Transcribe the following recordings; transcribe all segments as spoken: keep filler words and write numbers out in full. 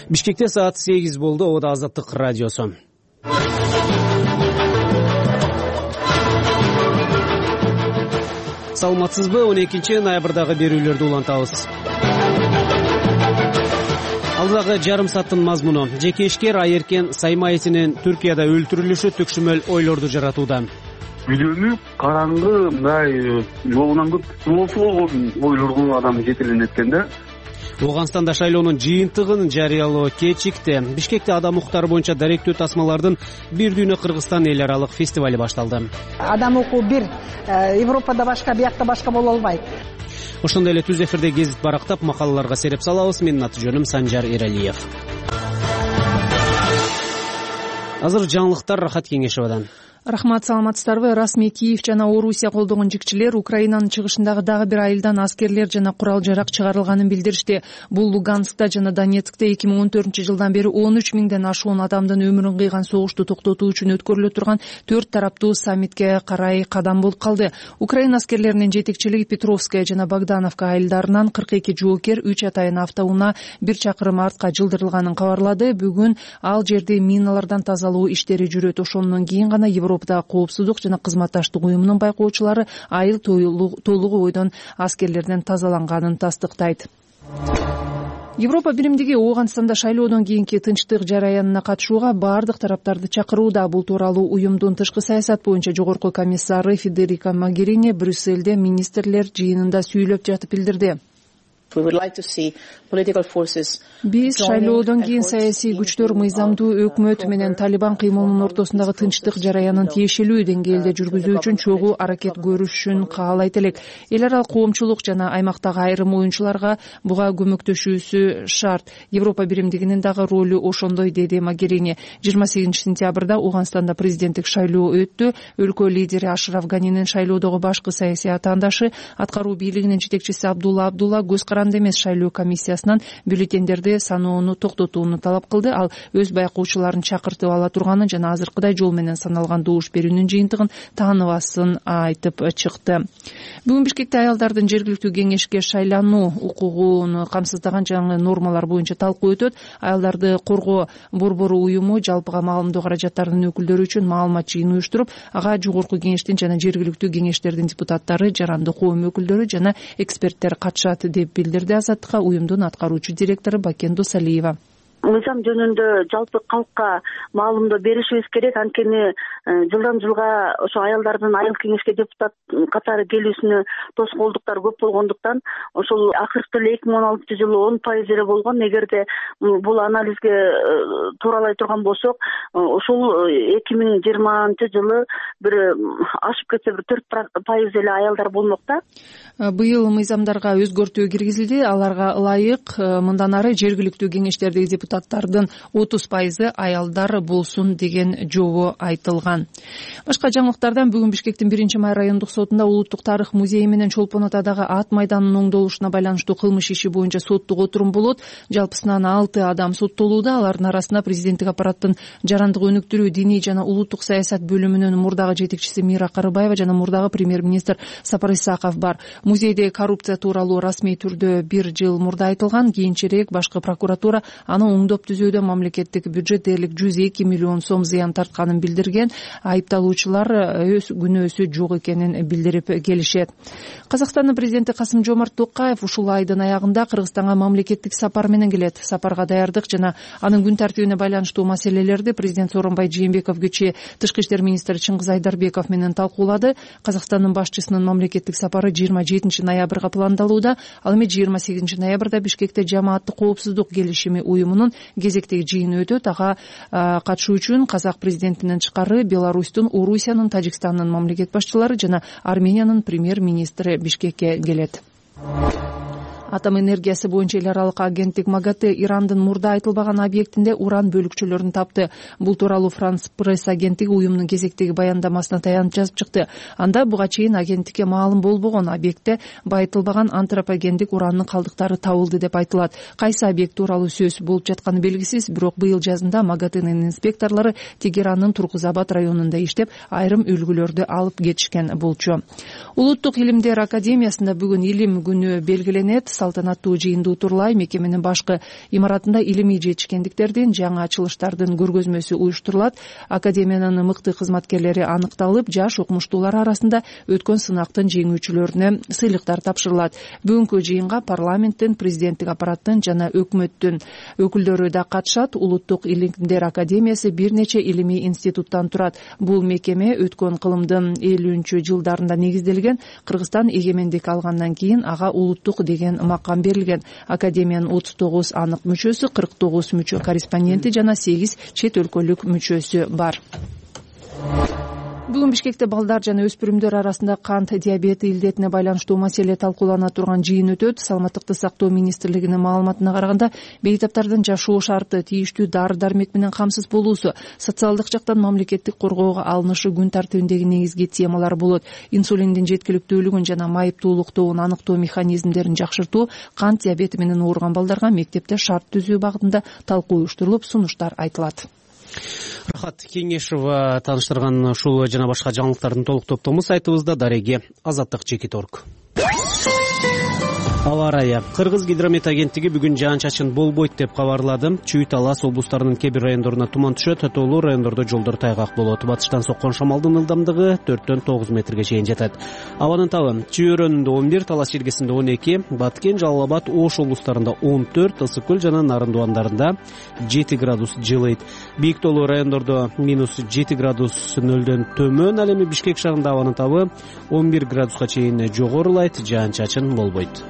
Бишкекте саат сегиз болду. Ода Азаттык радиосу. Саламатсызбы? он экинчи ноябрдагы берүүлөрдү улантабыз. Алдагы жарым сааттын мазмуну: жеке ишкер Айеркен Саймаевдин Түркияда өлтүрүлүшү төкшүмөл ойлорду жаратууда. Үйлөнүп, караңгы, мындай жолунан көп болсо болгон ойлорго адам жетеленет экен да. Ооганстанда шайлоонун жыйынтыгын жарыялоо кечикти. Бишкекте адам укуктары боюнча даректүү тасмалардын бир дүйнө Кыргызстан эл аралык фестивали башталды. Адам укугу бир, Европада башка, биякта башка боло албайт. Ошондой эле түз эфирде гезит барактап макалаларга сереп салабыз. Менин аты жөнүм Санжар Эралиев. Азыр жаңылыктар Рахат Кеңешевадан. Рахмат, саламатсыздарбы? Расмий Киев жана Орусия колдогон жигчилер Украинанын чыгышындагы дагы бир айылдан аскерлер жана курал жарак чыгарылганын билдиришти. Бул Луганскта жана Донецкте эки миң он төртүнчү жылдан бери он үч миңден ашуун адамдын өмүрүн кыйган согушту токтотуу үчүн өткөрүлө турган төрт тараптуу саммитке карай кадам болуп калды. Украина аскерлеринин жетекчилиги Петровская жана Богдановка айылдарынан кырк эки жоокер үч атайын автоунаа бир чакырым артка жылдырылганын кабарлады. Бүгүн ал жерде миналардан тазалоо иштери жүрөт. Ошондон кийин гана Европада коопсуздук жана кызматташтык уюмунун байкоочулары айыл толугу бойдон аскерлерден тазаланганын тастыктайт. Европа биримдиги Ооганстанда шайлоодон кийинки тынчтык жараянына катышууга бардык тараптарды чакырууда. Бул тууралуу уюмдун тышкы саясат боюнча жогорку комиссары Федерика Могерини Брюссельде министрлер жыйынында сүйлөп жатып билдирди. Биз шайлоодон кийин саясий күчтөр мыйзамдуу өкмөт менен Талибан кыймылынын ортосундагы тынчтык жараянын тиешелүү деңгээлде жүргүзүү үчүн чогуу аракет көрүшүн каалайт элек. Эл аралык коомчулук жана аймактагы айрым оюнчуларга буга көмөктөшүүсү шарт. Европа биримдигинин дагы ролу ошондой, деди Могерини. жыйырма сегизинчи сентябрда Ооганстанда президенттик шайлоо өттү. Өлкө лидери Ашраф Ганинин шайлоодогу башкы саясий атаандашы, аткаруу бийлигинин жетекчиси Абдулла Абдулла көз каранды эмес шайлоо комиссиясынан бюллетендерди саноону токтотууну талап кылды. Ал өз байкоочуларын чакыртып ала турганын жана азыркыдай жол менен саналган добуш берүүнүн жыйынтыгын тааныбасын айтып чыкты. Бүгүн Бишкекте аялдардын жергиликтүү кеңешке шайлануу укугун камсыздаган жаңы нормалар боюнча талкуу өтөт. Аялдарды коргоо борбору уюму жалпыга маалымдоо каражаттарынын өкүлдөрү үчүн маалымат жыйын уюштуруп, ага жогорку кеңештин жана жергиликтүү кеңештердин депутаттары, жарандык коом өкүлдөрү жана эксперттер катышат деп билдирди Азаттыкка уюмдун аткаруучу директору Бакендо Салиева. Мыйзам жөнүндө жалпы калкка маалымдоо беришибиз керек. Анткени жылдан жылга ошо аялдардын айыл кеңешке депутат катары келүүсүнө тоскоолдуктар көп болгондуктан ошол акыркы эле эки миң он алтынчы жылы он пайыз эле болгон. Эгерде бул анализге тууралай турган болсок, ошол эки миң жыйырманчы жылы бир ашып кетсе бир төрт пайыз эле аялдар болмок да. Быйыл мыйзамдарга өзгөртүү киргизилди. Аларга ылайык мындан ары жергиликтүү кеңештердеги депутаттардын отуз пайызы аялдар болсун деген жобо айтылган. Башка жаңылыктардан бүгүн Бишкектин биринчи май райондук сотунда Улуттук тарых музейи менен Чолпон атадагы ат майданынын оңдолушуна байланыштуу кылмыш иши боюнча соттук отурум болот. Жалпысынан алты адам соттолууда. Алардын арасында президенттик аппараттын жарандык өнүктүрүү, диний жана улуттук саясат бөлүмүнүн мурдагы жетекчиси Мира Карыбаева жана мурдагы премьер-министр Сапар Исаков бар. Музейде коррупция тууралуу расмий түрдө бир жыл мурда айтылган. Кийинчерээк башкы прокуратура аны оңдоп түзүүдө мамлекеттик бюджет дээрлик жүз эки миллион сом зыян тартканын билдирген. Айыпталуучулар өз күнөөсү жок экенин билдирип келишет. Казакстандын президенти Касым Жомарт Токаев ушул айдын аягында Кыргызстанга мамлекеттик сапар менен келет. Сапарга даярдык жана анын күн тартибине байланыштуу маселелерди президент Сооронбай Жээнбеков кечээ тышкы иштер министри Чыңгыз Айдарбеков менен талкуулады. Казакстандын башчысынын мамлекеттик сапары жыйырма жетинчи ноябрга пландалууда. Ал эми жыйырма сегизинчи ноябрда Бишкекте жамааттык коопсуздук келишими уюмунун кезектеги жыйыны өтөт. Ага катышуу үчүн казак президентинен тышкары Беларустун, Орусиянын, Тажикстандын мамлекет башчылары жана Армениянын премьер-министри Бишкекке келет. Атом энергиясы боюнча эл аралык агенттик МАГАТЭ Ирандын мурда айтылбаган объектинде уран бөлүкчөлөрүн тапты. Бул тууралуу Франс пресс агенттиги уюмдун кезектеги баяндамасына таянып жазып чыкты. Анда буга чейин агенттикке маалым болбогон объектте байытылбаган антропогендик уранын калдыктары табылды деп айтылат. Кайсы объект тууралуу сөз болуп жатканы белгисиз, бирок быйыл жазында МАГАТЭнин инспекторлору Тегераннын Тургузабад районунда иштеп, айрым үлгүлөрдү алып кетишкен болчу. Улуттук илимдер академиясында бүгүн илим күнү белгиленет. салтанаттуу жыйынды утурлай мекеменин башкы имаратында илимий жетишкендиктердин жаңы ачылыштардын көргөзмөсү уюштурулат. Академиянын мыкты кызматкерлери аныкталып, жаш окумуштуулар арасында өткөн сынактын жеңүүчүлөрүнө сыйлыктар тапшырылат. Бүгүнкү жыйынга парламенттин, президенттик аппараттын жана өкмөттүн өкүлдөрү да катышат. Улуттук илимдер академиясы бир нече илимий институттан турат. Бул мекеме өткөн кылымдын элүүнчү жылдарында негизделген. Кыргызстан эгемендик алгандан кийин ага улуттук деген макам берилген. Академиянын отуз тогуз анык мүчөсү, кырк тогуз мүчө корреспонденти жана сегиз чет өлкөлүк мүчөсү бар. Бүгүн Бишкекте балдар жана өспүрүмдөр арасында кант диабети илдетине байланыштуу маселе талкуулана турган жыйын өтөт. Саламаттыкты сактоо министрлигинин маалыматына караганда, бейтаптардын жашоо шарты, тийиштүү дары-дармек менен камсыз болуусу, социалдык жактан мамлекеттик коргоого алынышы күн тартибиндеги негизги темалар болот. Инсулиндин жеткиликтүүлүгүн жана майыптуулуктуун аныктоо механизмдерин жакшыртуу, кант диабети менен ооруган балдарга мектепте шарт түзүү багытында талкуу уюштурулуп, сунуштар айтылат. Рахат Кеңешова тааныштырган ушул жана башка жаңылыктардын толук топтому сайтыбызда. Дареги Азаттык Жекит орг. Аба ырайы. Кыргыз гидромет агенттиги бүгүн жаан-чачын болбойт деп кабарлады. Чүй, Талас облустарынын кээ бир райондоруна туман түшөт, тоолуу райондордо жолдор тайгак болот. Батыштан соккон шамалдын ылдамдыгы төрттөн тогуз метрге чейин жетет. Абанын табы Чүй өрөөнүндө он бир, Талас жергесинде он эки, Баткен, Жалал Абад, Ош облустарында он төрт, Ысык көл жана Нарындуандарында жети градус жылыйт. Бийик тоолуу райондордо минус жети градус нөлдөн төмөн. Ал эми Бишкек шаарында абанын табы он бир градуска чейин жогорулайт, жаан-чачын болбойт.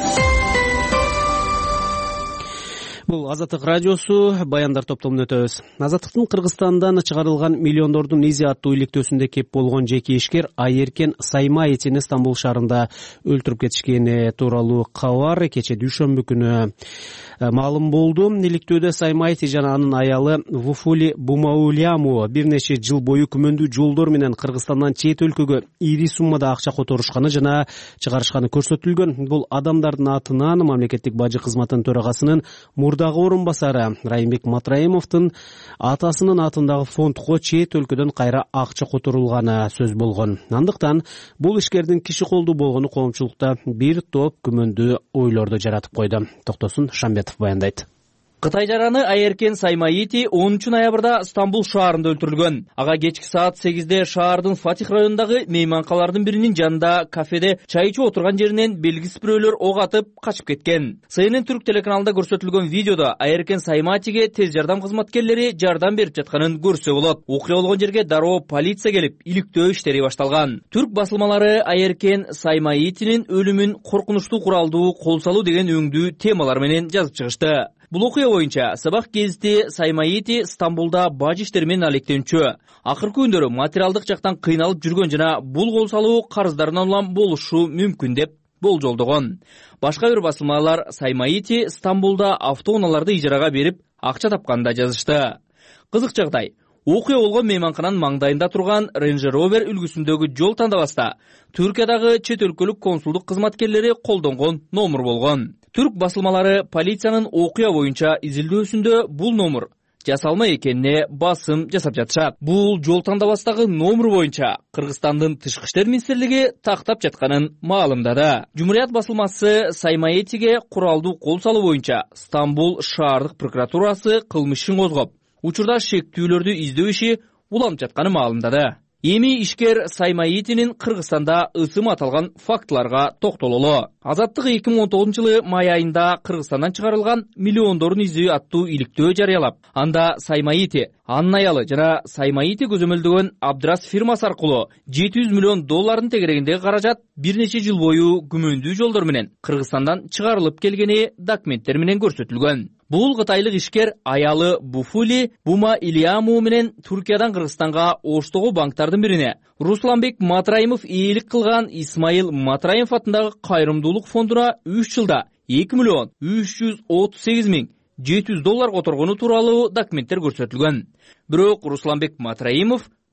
Бул Азаттык радиосу, баяндар топтомун өтөбүз. Азаттыктын Кыргызстандан чыгарылган миллиондордун изи аттуу иликтөөсүндө кеп болгон жеке ишкер Айеркен Саймаитини Стамбул шаарында өлтүрүп кетишкени тууралуу кабар кече дүйшөмбү күнү маалым болду. Иликтөөдө Саймаити жана анын аялы Вуфули Бумауляму бир нече жыл бою күмөндүү жолдор менен Кыргызстандан чет өлкөгө ири суммада акча которушканы жана чыгарышканы көрсөтүлгөн. Бул адамдардын атынан мамлекеттик бажы кызматынын төрагасынын мурдагы орун басары Райымбек Матраимовдун атасынын атындагы фондко чет өлкөдөн кайра акча которулганы сөз болгон. Андыктан бул ишкердин киши колдуу болгону коомчулукта бир топ күмөндүү ойлорду жаратып койду. Токтосун Шамбетов баяндайт. Кытай жараны Айеркен Саймаити онунчу ноябрда Стамбул шаарында өлтүрүлгөн. Ага кечки саат сегизде шаардын Фатих районундагы мейманкалардын биринин жанында кафеде чай ичип отурган жеринен белгисиз бирөөлөр ок атып качып кеткен. Си Эн Эн түрк телеканалында көрсөтүлгөн видеодо Айеркен Саймаитиге тез жардам кызматкерлери жардам берип жатканын көрсө болот. Окуя болгон жерге дароо полиция келип, иликтөө иштери башталган. Түрк басылмалары Айеркен Саймаитинин өлүмүн коркунучтуу куралдуу кол салуу деген өңдүү темалар менен жазып чыгышты. Бул окуя боюнча Сабах гезити Саймаити Стамбулда баж иштери менен алектенчү. Акыркы күндөрү материалдык жактан кыйналып жүргөн жана бул кол салуу карыздарынан улам болушу мүмкүн деп болжолдогон. Башка бир басылмалар Саймаити Стамбулда автоунааларды ижарага берип акча тапканын да жазышты. Кызык жагдай, окуя болгон мейманкананын маңдайында турган Range Rover үлгүсүндөгү жол тандабаста Түркиядагы чет өлкөлүк консулдук кызматкерлери колдонгон номер болгон. Түрк басылмалары полициянын окуя боюнча изилдөөсүндө бул номер жасалма экенине басым жасап жатышат. Бул жол тандабастагы номер боюнча Кыргызстандын тышкы иштер министрлиги тактап жатканын маалымдады. Жумурият басылмасы Саймаитиге куралдуу кол салуу боюнча Стамбул шаардык прокуратурасы кылмыш ишин козгоп, учурда шектүүлөрдү издөө иши уланып жатканын маалымдады. Эми ишкер Саймаитинин Кыргызстанда ысым аталган фактыларга токтололу. Азаттык эки миң он тогузунчу жылы май айында Кыргызстандан чыгарылган миллиондордун изи аттуу иликтөө жарыялап, анда Саймаити, анын аялы жана Саймаити көзөмөлдөгөн Абдрас фирмасы аркылуу жети жүз миллион доллардын тегерегиндеги каражат бир нече жыл бою күмөндүү жолдор менен Кыргызстандан чыгарылып келгени документтер менен көрсөтүлгөн. Бул кытайлык ишкер аялы Буфули Бумауляму менен Түркиядан Кыргызстанга Оштогу банктардын бирине Русланбек Матраимов ээлик кылган Исмаил Матраимов атындагы кайрымдуулук фондуна үч жылда эки миллион үч жүз отуз сегиз миң жети жүз доллар которгону тууралуу документтер көрсөтүлгөн. Бирок Русланбек Матраимов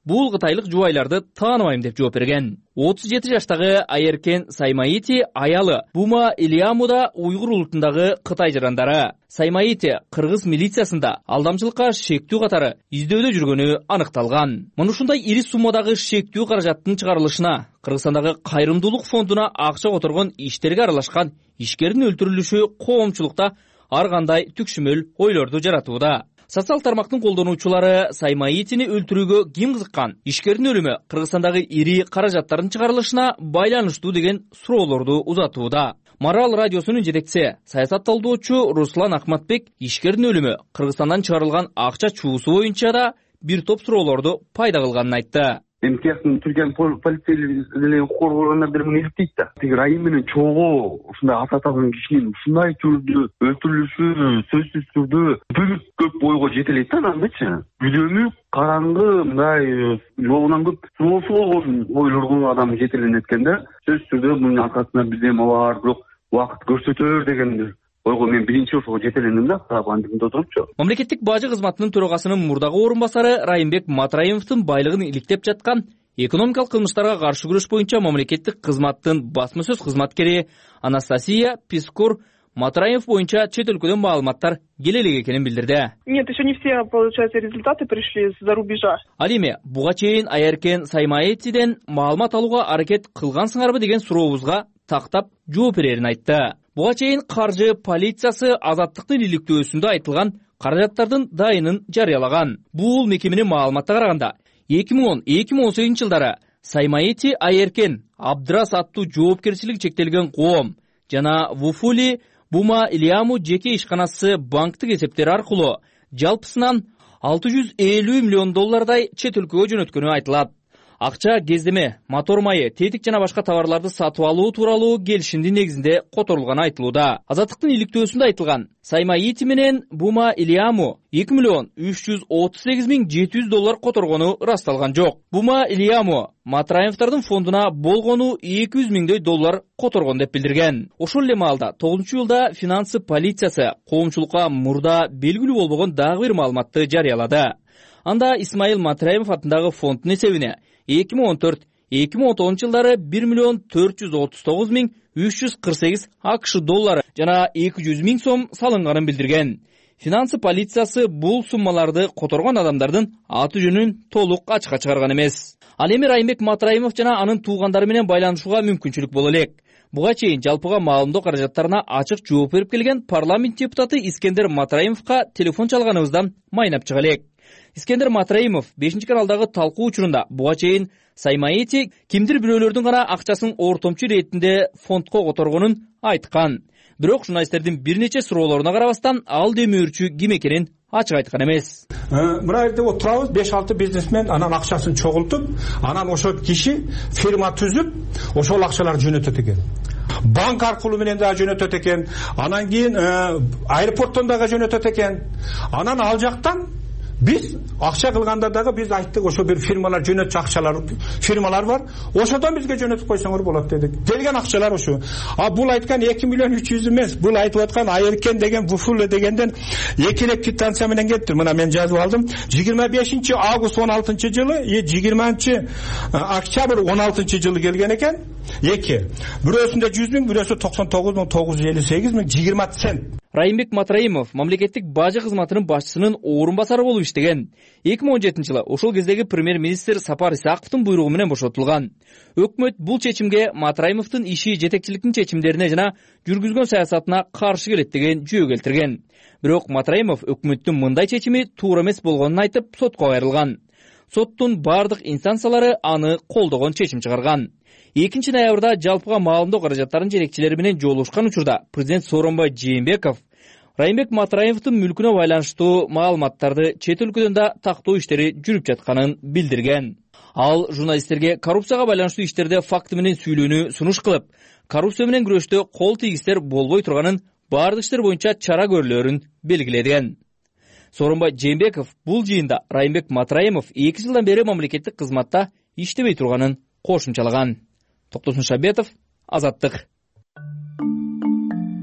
бул кытайлык жубайларды тааныбайм деп жооп берген. отуз жети жаштагы Айеркен Саймаити аялы Бума Илиамуда уйгур улутундагы кытай жарандары. Саймаити кыргыз милициясында алдамчылыкка шектүү катары издөөдө жүргөнү аныкталган. Мына ушундай ири суммадагы шектүү каражаттын чыгарылышына Кыргызстандагы кайрымдуулук фондуна акча которгон иштерге аралашкан ишкердин өлтүрүлүшү коомчулукта ар кандай түкшүмөл ойлорду жаратууда. Социал тармактын колдонуучулары Саймаитини өлтүрүүгө ким кызыккан, ишкердин өлүмү Кыргызстандагы ири каражаттардын чыгарылышына байланыштуу деген суроолорду узатууда. Марал радиосунун жетекчиси, саясат талдоочу Руслан Акматбек ишкердин өлүмү Кыргызстандан чыгарылган акча чуусу боюнча да бир топ суроолорду пайда кылганын айтты. Эми тияктын Түркиянын полицейлери коргоондар муну иликтейт да. Тиги Райым менен чогуу ушундай ат аталган кишинин ушундай түрдө өлтүрүлүшү сөзсүз түрдө бүт көп ойго жете элек да анандачы. Бүлөнүп, караңгы, мындай жолунан көп суроосу болгон ойлорго адам жетеленет экен да. Сөзсүз түрдө мунун аркасында бизден бар, бирок убакыт көрсөтөр деген ойго мен биринчи ошого жетелендим да, андыгында отурупчу. Мамлекеттик бажы кызматынын төрагасынын мурдагы орун басары Райымбек Матраимовдун байлыгын иликтеп жаткан экономикалык кылмыштарга каршы күрөш боюнча мамлекеттик кызматтын басма сөз кызматкери Анастасия Пискур Матраимов боюнча чет өлкөдөн маалыматтар келе элек экенин билдирди. Нет, еще не все, получается, результаты пришли из-за рубежа. Ал эми буга чейин Айеркен Саймаитиден маалымат алууга аракет кылгансыңарбы деген сурообузга тактап жооп берерин айтты. Буга чейин каржы полициясы азаттыктын иликтөөсүндө айтылган каражаттардын дайынын жарыялаган. Бул мекеменин маалыматына караганда эки миң он эки миң он сегизинчи жылдары Саймаити Айеркен Абдрас аттуу жоопкерчилиги чектелген коом жана Вуфули Бума Илиаму жеке ишканасы банктык эсептери аркылуу жалпысынан алты жүз элүү миллион доллардай чет өлкөгө жөнөткөнү айтылат. Акча кездеме, мотор майы, тетик жана башка товарларды сатып алуу тууралуу келишимдин негизинде которулганы айтылууда. Азаттыктын иликтөөсүндө айтылган Саймаити менен Бума Илиаму эки миллион үч жүз отуз сегиз миң жети жүз доллар которгону ырасталган жок. Бума Илиаму Матраимовдордун фондуна болгону эки жүз миңдөй доллар которгон деп билдирген. Ошол эле маалда тогузунчу жылда финансы полициясы коомчулукка мурда белгилүү болбогон дагы бир маалыматты жарыялады. Анда Исмаил Матраимов атындагы фонддун эсебине эки миң он төрт эки миң он тогузунчу жылдары бир миллион төрт жүз отуз тогуз миң үч жүз кырк сегиз АКШ доллары жана эки жүз миң сом салынганын билдирген. Финансы полициясы бул суммаларды которгон адамдардын аты жөнүн толук ачыкка чыгарган эмес. Ал эми Райымбек Матраимов жана анын туугандары менен байланышууга мүмкүнчүлүк боло элек. Буга чейин жалпыга маалымдоо каражаттарына ачык жооп берип келген парламент депутаты Искендер Матраимовго телефон чалганыбыздан майнап чыга элек. Искендер Матраимов бешинчи каналдагы талкуу учурунда буга чейин Саймаити кимдир бирөөлөрдүн гана акчасын ортомчу иретинде фондко которгонун айткан. Бирок журналисттердин бир нече суроолоруна карабастан ал демөөрчү ким экенин ачык айткан эмес. Мына жерде отурабыз беш алты бизнесмен анан акчасын чогултуп, анан ошол киши фирма түзүп, ошол акчаларды жөнөтөт экен. Банк аркылуу менен да жөнөтөт экен. Анан кийин аэропорттон дагы жөнөтөт экен. Анан ал жактан биз акча кылганда дагы биз айттык, ошо бир фирмалар жөнөтчү акчалар фирмалар бар. Ошодон бизге жөнөтүп койсоңор болот дедик. Келген акчалар ошо. А бул айткан эки миллион үч жүз эмес. Бул айтып аткан Айеркен деген Вуфуле дегенден эки элек квитанция менен кетти. Мына мен жазып алдым. жыйырма бешинчи август он алтынчы жылы, жыйырманчы октябрь он алтынчы жылы келген экен. Эки. Бирөөсүндө жүз миң, бирөөсү токсон тогуз миң тогуз жүз элүү сегиз миң жыйырма цент. Райымбек Матраимов мамлекеттик бажы кызматынын башчысынын орун басары болуп иштеген. эки миң он жетинчи жылы ошол кездеги премьер-министр Сапар Исаковдун буйругу менен бошотулган. Өкмөт бул чечимге Матраимовдун иши жетекчиликтин чечимдерине жана жүргүзгөн саясатына каршы келет деген жөө келтирген. Бирок Матраимов өкмөттүн мындай чечими туура эмес болгонун айтып сотко кайрылган. Соттун бардык инстанциялары аны колдогон чечим чыгарган. экинчи ноябрда жалпыга маалымдоо каражаттарынын жетекчилери менен жолугушкан учурда президент Сооронбай Жээнбеков Райымбек Матраимовдун мүлкүнө байланыштуу маалыматтарды чет өлкөдөн да тактоо иштери жүрүп жатканын билдирген. Ал журналисттерге коррупцияга байланыштуу иштерде факты менен сүйлөөнү сунуш кылып, коррупция менен күрөштө кол тийгистер болбой турганын, бардык иштер боюнча чара көрүлөрүн белгилеген. Сооронбай Жээнбеков бул жыйында Райымбек Матраимов эки жылдан бери мамлекеттик кызматта иштебей турганын кошумчалаган. Токтосун Шабетов, Азаттык.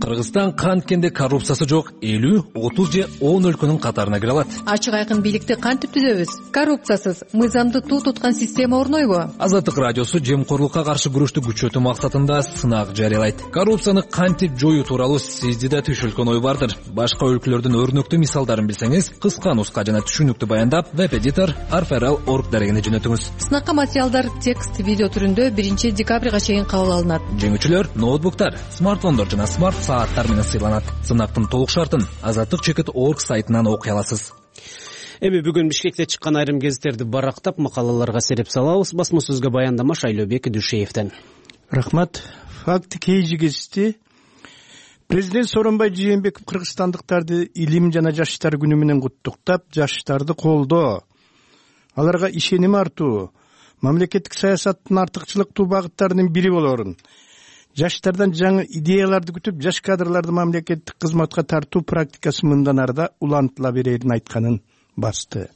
Кыргызстан канткенде коррупциясы жок элүү, отуз же он өлкөнүн катарына кире алат. Ачык айкын бийликти кантип түзөбүз? Коррупциясыз, мыйзамды туу туткан система орнойбу? Азаттык радиосу жемкорлукка каршы күрөштү күчөтүү максатында сынак жарыялайт. Коррупцияны кантип жоюу тууралуу сизде да түшүлгөн ой бардыр. Башка өлкөлөрдүн өрнөктүү мисалдарын билсеңиз, кыска нуска жана түшүнүктүү баяндап, веб-эдитор арферал точка орг дарегине жөнөтүңүз. Сынакка материалдар текст, видео түрүндө биринчи декабрга чейин кабыл алынат. Жеңүүчүлөр ноутбуктар, смартфондор жана смарт сааттар менен сыйланат. Сынактын толук шартын азаттык чекит точка орг сайтынан окуй аласыз. Эми бүгүн Бишкекте чыккан айрым гезиттерди барактап макалаларга сереп салабыз. Басма сөзгө баяндама Шайлообек Дүйшеевден. Рахмат. Факт кейжи гезити. Президент Сооронбай Жээнбеков кыргызстандыктарды илим жана жаштар күнү менен куттуктап, жаштарды колдоо, аларга ишеним артуу, мамлекеттик саясаттын артыкчылыктуу багыттарынын бири болорун, жаштардан жаңы идеяларды күтүп, жаш кадрларды мамлекеттик кызматка тартуу практикасы мындан арда улантыла берерин айтканын басты.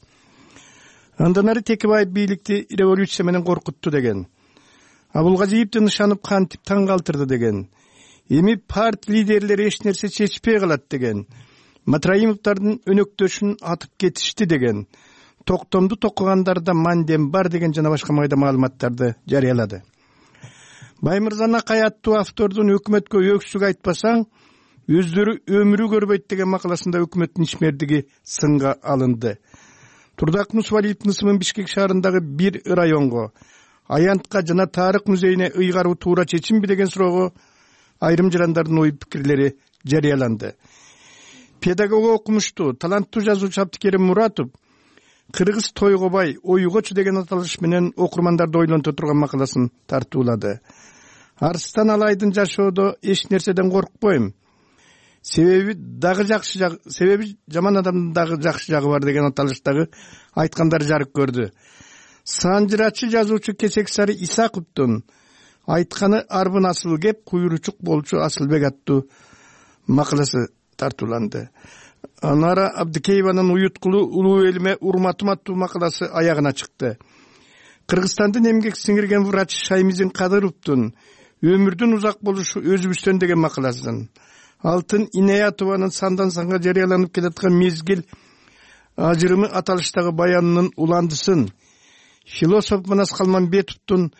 Андан ары Текебаев бийликти революция менен коркутту деген. Абулгазиевди нышанып кантип таң калтырды деген. Эми парт лидерлери эч нерсе чечпей калат деген. Матраимовдардын өнөктөшүн атып кетишти деген. Токтомду токугандарда мандем бар деген жана башка майда маалыматтарды жарыялады. Баймырзан Акай аттуу автордун өкмөткө өксүк айтпасаң, өздөрү өмүрү көрбөйт деген макаласында өкмөттүн ишмердиги сынга алынды. Турдак Нусвалиевдин ысымын Бишкек шаарындагы бир районго, аянтка жана тарых музейине ыйгаруу туура чечимби деген суроого айрым жарандардын ой пикирлери жарыяланды. Педагог окумуштуу, таланттуу жазуучу Абдикерим Муратов Кыргыз тойгобай, ойгочу деген аталыш менен окурмандарды ойлонто турган макаласын тартуулады. Арстан Алайдын жашоодо эч нерседен коркпойм. Себеби дагы жакшы жагы, себеби жаман адамдын дагы жакшы жагы бар деген аталыштагы айткандар жарык көрдү. Санжырачы жазуучу Кесек Сары Исаковдун айтканы арбын асыл кеп, куйручук болчу Асылбек аттуу макаласы тартууланды. Анара Абдикееванын уюткулуу улуу элиме урматым аттуу макаласы аягына чыкты. Кыргызстандын эмгек сиңирген врач Шаймизин Кадыровдун өмүрдүн узак болушу өзүбүздөн деген макаласын, Алтын Инаятованын сандан санга жарыяланып келаткан мезгил ажырымы аталыштагы баянынын уландысын, философ Манас Калманбетовдун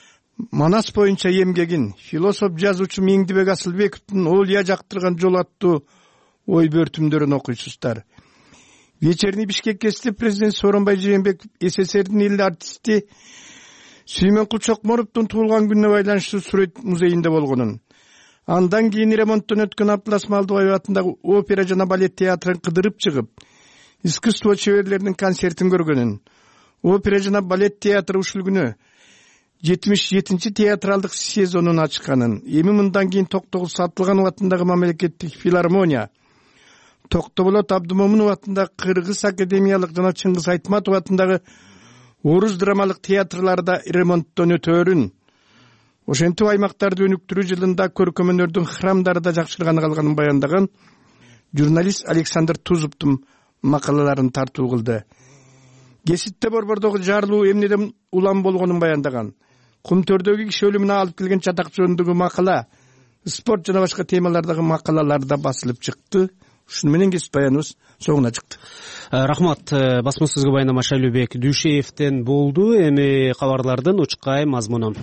Манас боюнча эмгегин, философ жазуучу Меңдибек Асылбековдун Олия жактырган жол аттуу ой бөртүмдөрүн окуйсуздар. Вечерний Бишкекте президент Сооронбай Жээнбеков СССРдин эл артисти Сүймөнкул Чокморовдун туулган күнүнө байланыштуу сүрөт музейинде болгонун, андан кийин ремонттон өткөн Абдылас Малдыбаев атындагы опера жана балет театрын кыдырып чыгып, искусство чеберлеринин концертин көргөнүн, опера жана балет театры ушул күнү жетимиш жетинчи театралдык сезонун ачканын, эми мындан кийин Токтогул Сатылганов атындагы мамлекеттик филармония, Токтоболот Абдымомунов атындагы Кыргыз академиялык жана Чыңгыз Айтматов атындагы орус драмалык театрларда ремонттон өтөөрүн, ошентип аймактарды өнүктүрүү жылында көркөм өнөрдүн храмдары да жакшырганы калганын баяндаган журналист Александр Тузовдун макалаларын тартуу кылды. Геситте борбордогу жарылуу эмнеден улам болгонун баяндаган, Кумтөрдөгү киши өлүмүнө алып келген чатак жөнүндөгү макала, спорт жана башка темалардагы макалалар да басылып чыкты. Ушуну менен кесип баяныбыз соңуна чыкты. Рахмат. Басма сөзгө баяндама Шайлообек Дүйшеевден болду. Эми кабарлардын учкай мазмуну.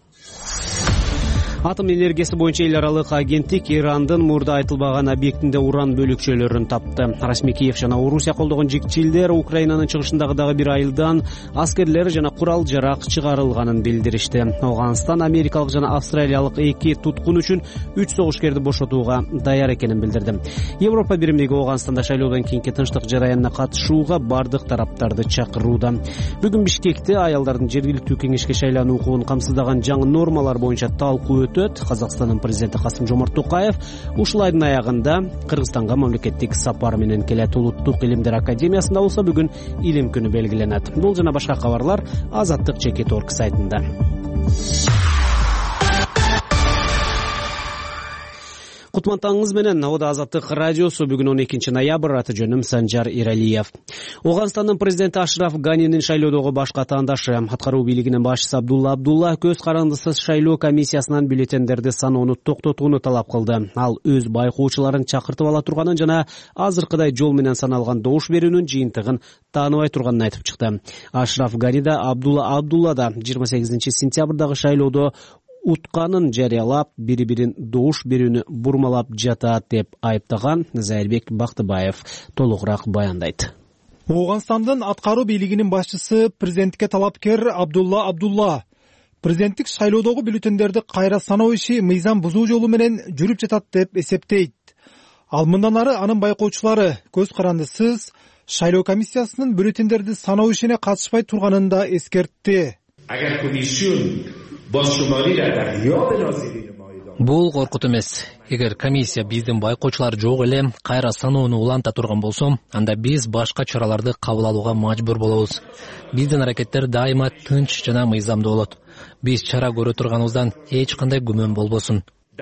Атом энергиясы боюнча эл аралык агенттик Ирандын мурда айтылбаган объектинде уран бөлүкчөлөрүн тапты. Расмий Киев жана Орусия колдогон жигчилдер Украинанын чыгышындагы дагы бир айылдан аскерлер жана курал жарак чыгарылганын билдиришти. Афганистан америкалык жана австралиялык эки туткун үчүн үч согушкерди бошотууга даяр экенин билдирди. Европа биримдиги Афганистанда шайлоодон кийинки тынчтык жараянына катышууга бардык тараптарды чакырууда. Бүгүн Бишкекте аялдардын жергиликтүү кеңешке шайлануу укугун камсыздаган жаңы нормалар боюнча талкуу Казакстандын президенти Касым-Жомарт Токаев ушул айдын аягында Кыргызстанга мамлекеттик сапар менен келет. Улуттук илимдер академиясында болсо бүгүн илим күнү белгиленет. Бул жана башка кабарлар азаттык чекит точка орг сайтында. кутмандтарыңыз менен Ода Азаттык радиосу. Бүгүн он экинчи ноябрь, аты жөнүм Санжар Иралиев. Ооганстандын президенти Ашраф Ганинин шайлоодогу баш катаандашы, аткаруу бийлигинин башчысы Абдулла Абдулла көз карандысыз шайлоо комиссиясынан бюллетендерди саноону токтотууну талап кылды. Ал өз байкоочуларын чакыртып ала турганын жана азыркыдай жол менен саналган добуш берүүнүн жыйынтыгын тааныбай турганын айтып чыкты. Ашраф Гани да Абдулла Абдулла да жыйырма сегизинчи сентябрдагы шайлоодо утканын жарыялап, бири-бирин добуш берүүнү бурмалап жатат деп айыптаган. Зайырбек Бактыбаев толугураак баяндайт. Ооганстандын аткаруу бийлигинин башчысы президентке талапкер Абдулла Абдулла президенттик шайлоодогу бюллетендерди кайра саноо иши мыйзам бузуу жолу менен жүрүп жатат деп эсептейт. Ал мындан ары анын байкоочулары көз карандысыз шайлоо комиссиясынын бюллетендерди саноо ишине катышпай турганын да эскертти. Бул коркут эмес. Эгер комиссия биздин байкоочулар жок эле кайра саноону уланта турган болсо, анда биз башка чараларды кабыл алууга мажбур болобуз. Биздин аракеттер дайыма тынч жана мыйзамдуу болот. Биз чара көрө турганыбыздан эч кандай күмөн болбосун.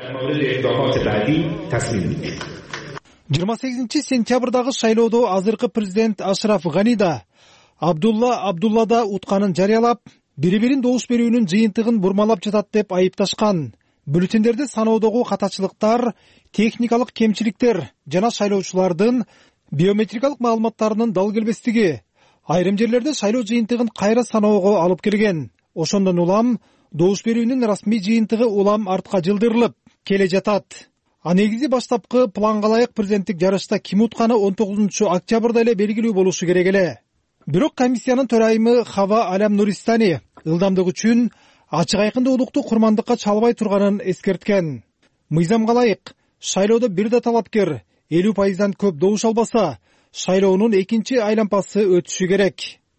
жыйырма сегизинчи сентябрдагы шайлоодо азыркы президент Ашраф Гани да Абдулла Абдулла да утканын жарыялап, бири-бирин добуш берүүнүн жыйынтыгын бурмалап жатат деп айыпташкан. Бюллетендерди саноодогу катачылыктар, техникалык кемчиликтер жана шайлоочулардын биометрикалык маалыматтарынын дал келбестиги айрым жерлерде шайлоо жыйынтыгын кайра саноого алып келген. Ошондон улам добуш берүүнүн расмий жыйынтыгы улам артка жылдырылып келе жатат. А негизи баштапкы планга ылайык президенттик жарышта ким утканы он тогузунчу октябрда эле белгилүү болушу керек эле. Бирок комиссиянын төрайымы Хава Алям Нуристани ылдамдык үчүн ачык айкындуулукту курмандыкка чалбай турганын эскерткен. Мыйзамга ылайык шайлоодо бир да талапкер элүү пайыздан көп добуш албаса, шайлоонун экинчи айлампасы өтүшү керек.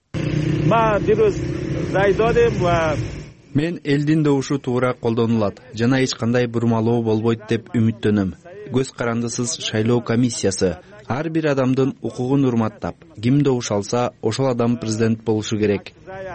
Мен элдин добушу туура колдонулат жана эч кандай бурмалоо болбойт деп үмүттөнөм. Көз карандысыз шайлоо комиссиясы ар бир адамдын укугун урматтап, ким добуш алса, ошол адам президент болушу керек.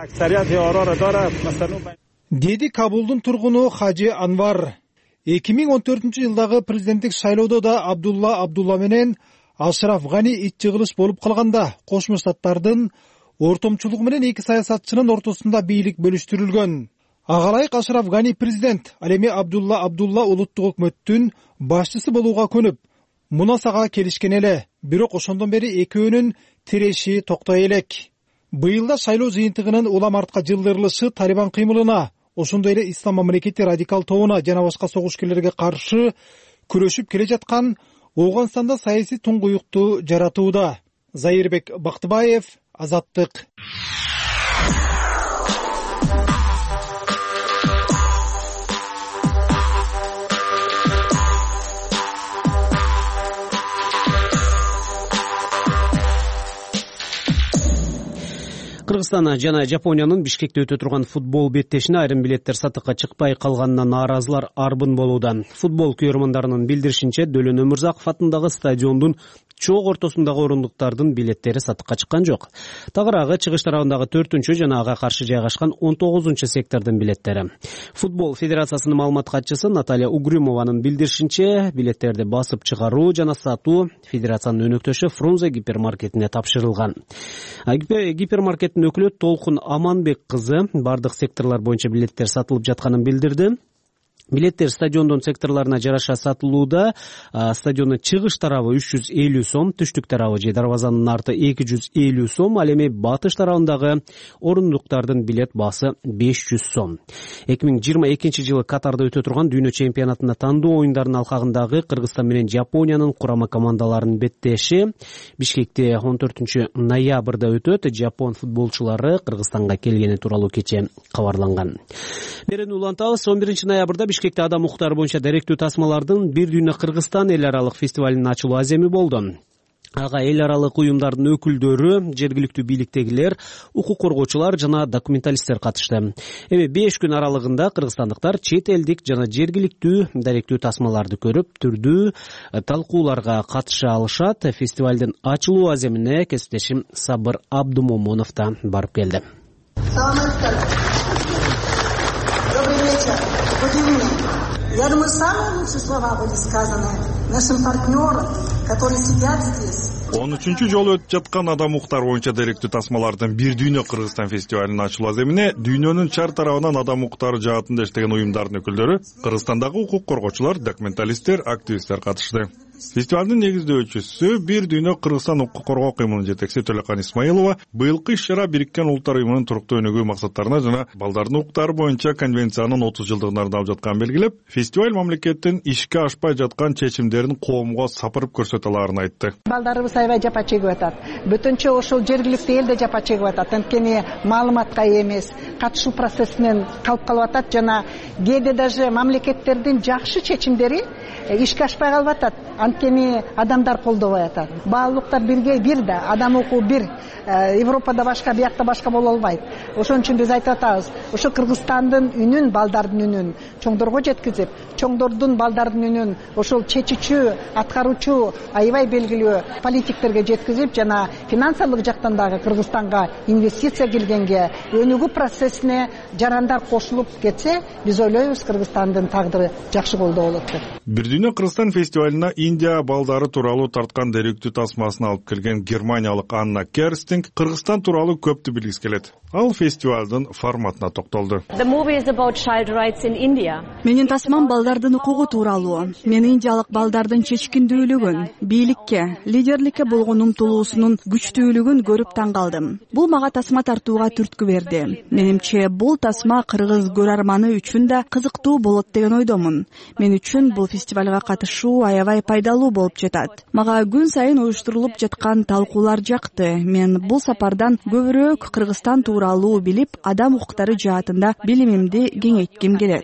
Деди Кабулдун тургуну Хажи Анвар. эки миң он төртүнчү жылдагы президенттик шайлоодо да Абдулла Абдулла менен Ашраф Гани ит жыгылыш болуп калганда, Кошмо Штаттардын ортомчулугу менен эки саясатчынын ортосунда бийлик бөлүштүрүлгөн. Ага ылайык Ашраф Гани президент, ал эми Абдулла Абдулла улуттук өкмөттүн башчысы болууга көнүп, мунасага келишкен эле. Бирок ошондон бери экөөнүн тиреши токтой элек. Быйылда шайлоо жыйынтыгынын улам артка жылдырылышы Талибан кыймылына, ошондой эле Ислам мамлекети радикал тобуна жана башка согушкерлерге каршы күрөшүп келе жаткан Ооганстанда саясий туңгуюкту жаратууда. Зайырбек Бактыбаев, Азаттык. Кыргызстан жана Жапониянын Бишкекте өтө турган футбол беттешине айрым билеттер сатыкка чыкпай калганына нааразылар арбын болууда. Футбол күйөрмандарынын билдиришинче, Дөлөн Өмүрзаков атындагы стадиондун чоң ортосундагы орундуктардын билеттери сатыкка чыккан жок. Тагыраагы чыгыш тарабындагы төртүнчү жана ага каршы жайгашкан он тогузунчу сектордун билеттери. Футбол федерациясынын маалымат катчысы Наталья Угрюмованын билдиришинче, билеттерди басып чыгаруу жана сатуу федерациянын өнөктөшү Фрунзе гипермаркетине тапшырылган. Гипермаркеттин өкүлү Толкун Аманбек кызы бардык секторлор боюнча билеттер сатылып жатканын билдирди. Билеттер стадиондун секторларына жараша сатылууда. Стадиондун чыгыш тарабы үч жүз элүү сом, түштүк тарабы же дарбазанын арты эки жүз элүү сом, ал эми батыш тарабындагы орундуктардын билет баасы беш жүз сом. эки миң жыйырма экинчи жылы Катарда өтө турган дүйнө чемпионатына тандоо оюндарынын алкагындагы Кыргызстан менен Жапониянын курама командаларынын беттеши Бишкекте он төртүнчү ноябрда өтөт. Жапон футболчулары Кыргызстанга келгени тууралуу кече кабарланган. Берүүнү улантабыз. он биринчи ноябрда Бишкекте адам укуктары боюнча даректүү тасмалардын бир дүйнө Кыргызстан эл аралык фестивалынын ачылуу аземи болду. Ага эл аралык уюмдардын өкүлдөрү, жергиликтүү бийликтегилер, укук коргоочулар жана документалисттер катышты. Эми беш күн аралыгында кыргызстандыктар чет элдик жана жергиликтүү даректүү тасмаларды көрүп, түрдүү талкууларга катыша алышат. Фестивалдын ачылуу аземине кесиптешим Сабыр Абдумомунов да барып келди. Я думаю, самые лучшие слова были сказаны нашим партнерам, которые сидят здесь. он үчүнчү жолу өтүп жаткан адам укуктары боюнча деректүү тасмалардын бир дүйнө Кыргызстан фестивалынын ачылуу аземине дүйнөнүн чар тарабынан адам укуктары жаатында иштеген уюмдардын өкүлдөрү, Кыргызстандагы укук коргоочулар, документалисттер, активисттер катышты. Фестивалдын негиздөөчүсү бир дүйнө Кыргызстан укук коргоо кыймылынын жетекчиси Төлөкан Исмаилова быйылкы иш-чара Бириккен Улуттар уюмунун туруктуу өнүгүү максаттарына жана балдардын укуктары боюнча конвенциянын отуз жылдыгына арналып жатканын белгилеп, фестиваль мамлекеттин ишке ашпай жаткан чечимдерин коомго сапырып көрсөтө алаарын айтты. Балдарыбыз аябай жапа чегип атат. Бүтүнчө ошол жергиликтүү эл да жапа чегип атат. Анткени маалыматка эмес, катышуу процессинен калып калып атат жана кээде даже мамлекеттердин жакшы чечимдери ишке ашпай калып атат. Анткени адамдар колдобой атат. Баалуулуктар бирге бир да, адам укугу бир. Европада башка, биякта башка боло албайт. Ошон үчүн биз айтып атабыз, ошо Кыргызстандын үнүн, балдардын үнүн чоңдорго жеткизип, чоңдордун балдардын үнүн ошол чечүүчү, аткаруучу, аябай белгилүү политиктерге жеткизип, жана финансылык жактан дагы Кыргызстанга инвестиция келгенге, өнүгүү процессине жарандар кошулуп кетсе, биз ойлойбуз Кыргызстандын тагдыры жакшы колдо болот деп. Бир дүйнө Кыргызстан фестивалына Индия балдары тууралуу тарткан деректүү тасмасын алып келген германиялык Анна Керстинг Кыргызстан тууралуу көптү билгиси келет. Ал фестивалдын форматына токтолду. Менин тасмам балдардын укугу тууралуу. Мен индиялык балдардын чечкиндүүлүгүн, бийликке, лидерликке болгон умтулуусунун күчтүүлүгүн көрүп таң калдым. Бул мага тасма тартууга түрткү берди. Менимче бул тасма кыргыз көрөрманы үчүн да кызыктуу болот деген ойдомун. Мен үчүн бул фестивалга катышуу аябай пайдалуу болуп жатат. Мага күн сайын уюштурулуп жаткан талкуулар жакты. Мен бул сапардан көбүрөөк Кыргызстан тууралуу билип, адам укуктары жаатында билимимди кеңейтким келет.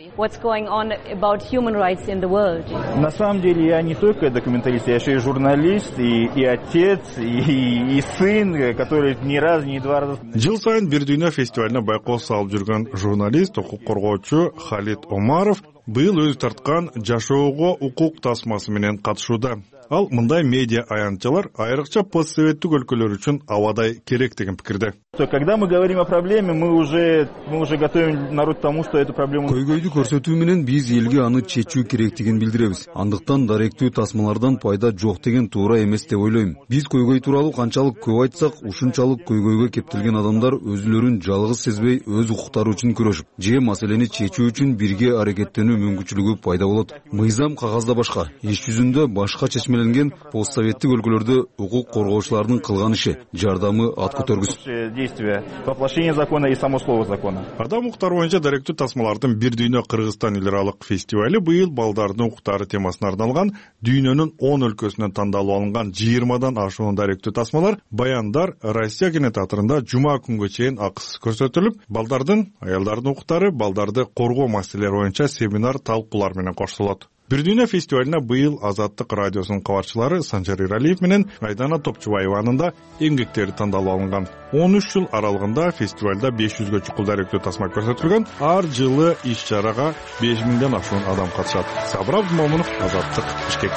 На самом деле я не только документалист, я еще и журналист, и, и отец, и, и сын, который ни разу, ни два раза... Жыл сайын бир дүйнө фестивалына байкоо салып жүргөн журналист, укук коргоочу Халид Омаров быйыл өзү тарткан жашоого укук тасмасы менен катышууда. Ал мындай медиа аянтчалар айрыкча постсоветтик өлкөлөр үчүн абадай керек деген пикирде. Когда мы говорим о проблеме, мы уже мы уже готовим народ к тому, что эту проблему... Көйгөйдү көрсөтүү менен биз элге аны чечүү керектигин билдиребиз. Андыктан даректүү тасмалардан пайда жок деген туура эмес деп ойлойм. Биз көйгөй тууралуу канчалык көп айтсак, ушунчалык көйгөйгө кептелген адамдар өзүлөрүн жалгыз сезбей өз укуктары үчүн күрөшүп, же маселени чечүү үчүн бирге аракеттенүү мүмкүнчүлүгү пайда болот. Мыйзам кагазда башка, иш жүзүндө башка чечмеленген постсоветтик өлкөлөрдө укук коргоочулардын кылган иши, жардамы ат көтөргүс. Воплощение закона и само слово закона. Адам укуктары боюнча даректүү тасмалардын бир дүйнө Кыргызстан эл аралык фестивали быйыл балдардын укуктары темасына арналган дүйнөнүн он өлкөсүнөн тандалып алынган жыйырмадан ашуун даректүү тасмалар, баяндар Россия кинотеатрында жума күнгө чейин акысыз көрсөтүлүп, балдардын, аялдардын укуктары, балдарды коргоо маселелери боюнча семинар талкуулар менен коштолот. Бир дүйнө фестивалына быйыл Азаттык радиосунун кабарчылары Санжар Иралиев менен Айдана Топчубаеванын да эмгектери тандалып алынган. он үч жыл аралыгында фестивалда беш жүзгө чукул даректүү тасма көрсөтүлгөн. Ар жылы иш-чарага беш миңден ашуун адам катышат. Сабыр Абдымомунов, Азаттык, Бишкек.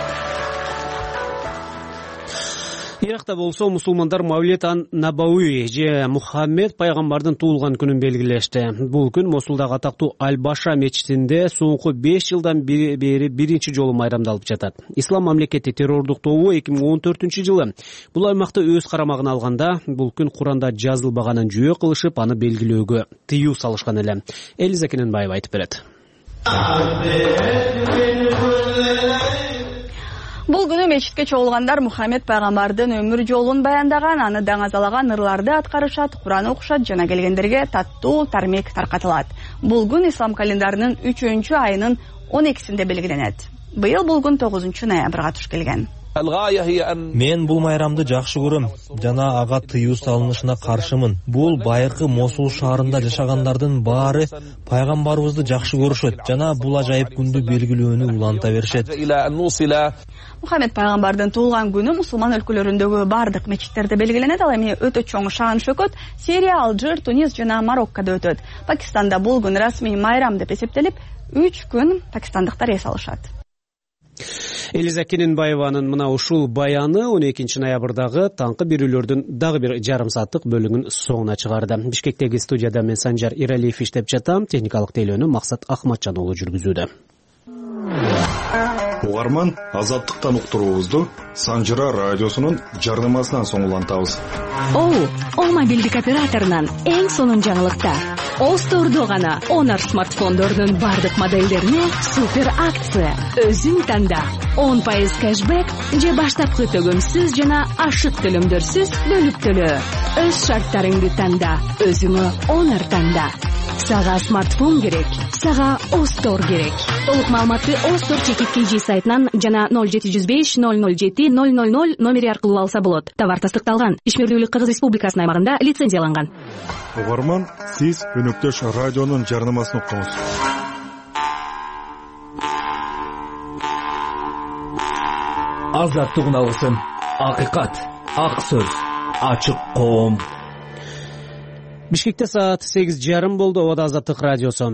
Иракта болсо мусулмандар Мавлид ан-Набауи же Мухаммед пайгамбардын туулган күнүн белгилешти. Бул күн Мосулдагы атактуу Аль-Баша мечитинде соңку беш жылдан бери биринчи жолу майрамдалып жатат. Ислам мамлекети террордук тобу эки миң он төртүнчү жылы бул аймакты өз карамагына алганда, бул күн Куранда жазылбаганын жүйө кылышып, аны белгилөөгө тыюу салышкан эле. Элиза Кененбаева айтып берет. Бул күнү мечитке чогулгандар Мухаммед пайгамбардын өмүр жолун баяндаган, аны даңазалаган ырларды аткарышат, Куран окушат жана келгендерге таттуу тармек таркатылат. Бул күн ислам календарынын үчүнчү айынын он экисинде белгиленет. Быйыл бул күн тогузунчу ноябрга туш келген. Мен бул майрамды жакшы көрөм жана ага тыюу салынышына каршымын. Бул байыркы Мосул шаарында жашагандардын баары пайгамбарыбызды жакшы көрүшөт жана бул ажайып күндү белгилөөнү уланта беришет. Мухаммед пайгамбардын туулган күнү мусулман өлкөлөрүндөгү бардык мечиттерде белгиленет. Ал эми өтө чоң шаан шөкөт Сирия, Алжир, Тунис жана Мароккодо өтөт. Пакистанда бул күн расмий майрам деп эсептелип, үч күн пакистандыктар эс алышат. Элиза Кененбаеванын мына ушул баяны он экинчи ноябрдагы таңкы берүүлөрдүн дагы бир жарым сааттык бөлүгүн соңуна чыгарды. Бишкектеги студияда мен Санжар Иралиев иштеп жатам, техникалык тейлөөнү Максат Ахматжан уулу жүргүзүүдө. угарман, азаттыктан уктуруубузду Санжыра радиосунун жарнамасынан соң улантабыз. Оу, О мобилдик операторунан эң сонун жаңылыктар. Остордо гана Honor смартфондордун бардык моделдерине супер акция. Өзүң танда. он пайыз кэшбэк же баштапкы төгөмсүз жана ашык төлөмдөрсүз бөлүп төлөө. Өз шарттарыңды танда, өзүңө Honor танда. Сага смартфон керек, сага Остор керек. Толук маалыматты Остор чекит кж сайтынан жана ноль жети жүз беш ноль ноль жети ноль ноль ноль номери аркылуу алса болот. Товар тастыкталган, ишмердүүлүк Кыргыз Республикасынын аймагында лицензияланган. Угарман, сиз өнөктөш радионун жарнамасын укуңуз. Азаттык алгысын, акыйкат, ак сөз, ачык коом. Бишкекте саат сегиз жарым болду. Ода Азаттык радиосу.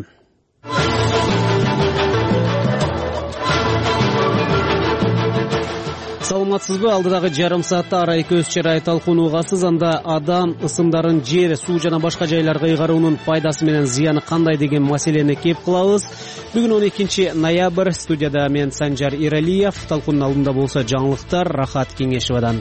Саламатсызбы? Алдыдагы жарым саатта арай көз чырай талкууну угасыз. Анда адам ысымдарын жер, суу жана башка жайларга ыйгаруунун пайдасы менен зыяны кандай деген маселени кеп кылабыз. Бүгүн он экинчи ноябрь. Студияда мен Санжар Иралиев. Талкуунун алдында болсо жаңылыктар Рахат Кеңешевадан.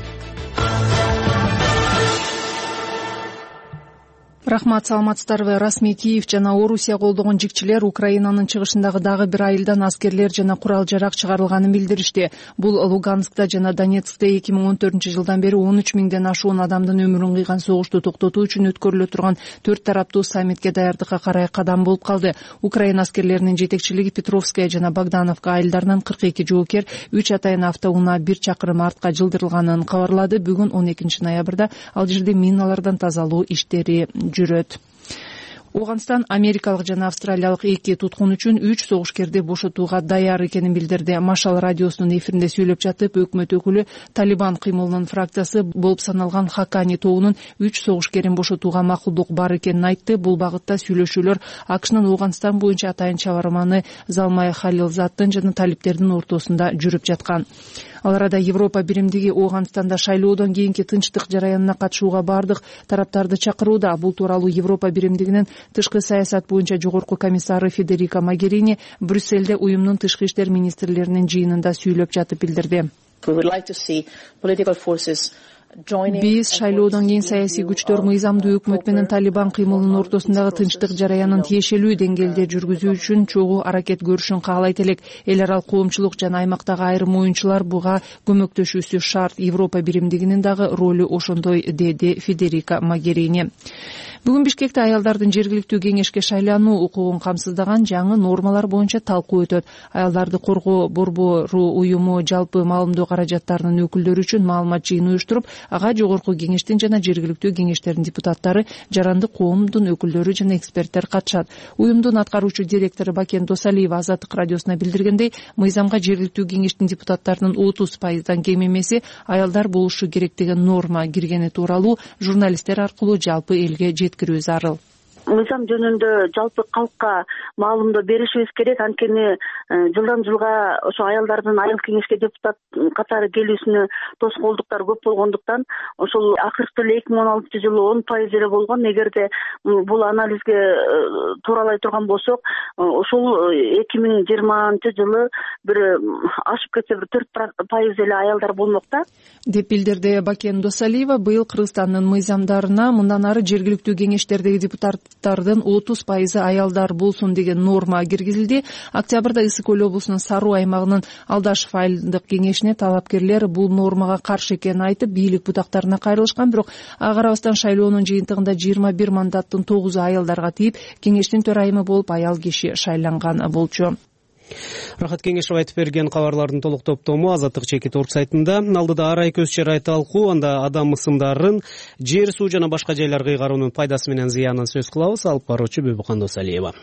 Рахмат, саламатсыздарбы? Расмий Киев жана Орусия колдогон жикчилер Украинанын чыгышындагы дагы бир айылдан аскерлер жана курал жарак чыгарылганын билдиришти. Бул Луганскта жана Донецкте эки миң он төртүнчү жылдан бери он үч миңден ашуун адамдын өмүрүн кыйган согушту токтотуу үчүн өткөрүлө турган төрт тараптуу саммитке даярдыкка карай кадам болуп калды. Украина аскерлеринин жетекчилиги Петровская жана Богдановка айылдарынан кырк эки жоокер үч атайын автоунаа бир чакырым артка жылдырылганын кабарлады. Бүгүн он экинчи ноябрда ал жерде миналардан тазалоо иштери жүрөт. Оғанстан америкалык жана австралиялык эки туткун үчүн үч согушкерди бошотууга даяр экенин билдирди. Машал радиосунун эфиринде сүйлөп жатып, өкмөт өкүлү Талибан кыймылынын фракциясы болуп саналган Хакани тобунун үч согушкерин бошотууга макулдук бар экенин айтты. Бул багытта сүйлөшүүлөр АКШнын Оғанстан боюнча атайын чабарманы Залмай Халилзаттын жана талиптердин ортосунда жүрүп жаткан. Ал арада Европа биримдиги Оғанстанда шайлоодон кийинки тынчтык жараянына катышууга бардык тараптарды чакырууда. Бул тууралуу Европа биримдигинин тышкы саясат боюнча жогорку комиссары Федерика Могерини Брюссельде уюмдун тышкы иштер министрлеринин жыйынында сүйлөп жатып билдирди. Биз шайлоодон кийин саясий күчтөр мыйзамдуу өкмөт менен Талибан кыймылынын ортосундагы тынчтык жараянын тиешелүү деңгээлде жүргүзүү үчүн чогуу аракет көрүшүн каалайт элек. Эл аралык коомчулук жана аймактагы айрым оюнчулар буга көмөктөшүүсү шарт. Европа биримдигинин дагы ролу ошондой, деди Федерика Могерини. Бүгүн Бишкекте аялдардын жергиликтүү кеңешке шайлануу укугун камсыздаган жаңы нормалар боюнча талкуу өтөт. Аялдарды коргоо борбору уюму жалпы маалымдоо каражаттарынын өкүлдөрү үчүн маалымат жыйын уюштуруп, ага жогорку кеңештин жана жергиликтүү кеңештердин депутаттары, жаранды коомдун өкүлдөрү жана эксперттер катышат. Уюмдун аткаруучу директору Бакен Досалиева Азаттык радиосуна билдиргендей, мыйзамга жергиликтүү кеңештин депутаттарынын отуз пайыздан кем эмеси аялдар болушу керек деген норма киргени тууралуу журналисттер аркылуу жалпы элге жеткирүү зарыл. Мыйзам жөнүндө жалпы калкка маалымдоо беришибиз керек. Анткени жылдан жылга ошо аялдардын айыл кеңешке депутат катары келүүсүнө тоскоолдуктар көп болгондуктан ошол акыркы эле эки миң он алтынчы жылы он пайыз эле болгон. Эгерде бул анализге тууралай турган болсок, ошол эки миң жыйырманчы жылы бир ашып кетсе бир төрт пайыз эле аялдар болмок да, деп билдирди Бакен Досалиева. Быйыл Кыргызстандын мыйзамдарына мындан ары жергиликтүү кеңештердеги депутат отуз пайызы аялдар болсун деген норма киргизилди. Октябрда Ысык Көл облусунун Саруу аймагынын Алдашев айылдык кеңешине талапкерлер бул нормага каршы экенин айтып, бийлик бутактарына кайрылышкан. Бирок ага карабастан шайлоонун жыйынтыгында жыйырма бир мандаттын тогузу аялдарга тийип, кеңештин төрайымы болуп аял киши шайланган болчу. Рахат Кеңешев айтып берген кабарлардын толук топтому Азаттык чекит орг сайтында. Алдыда арай көз чырай талкуу, анда адам ысымдарын жер, суу жана башка жайларга ыйгаруунун пайдасы менен зыянын сөз кылабыз. Алып баруучу Бөбүкан Досалиева.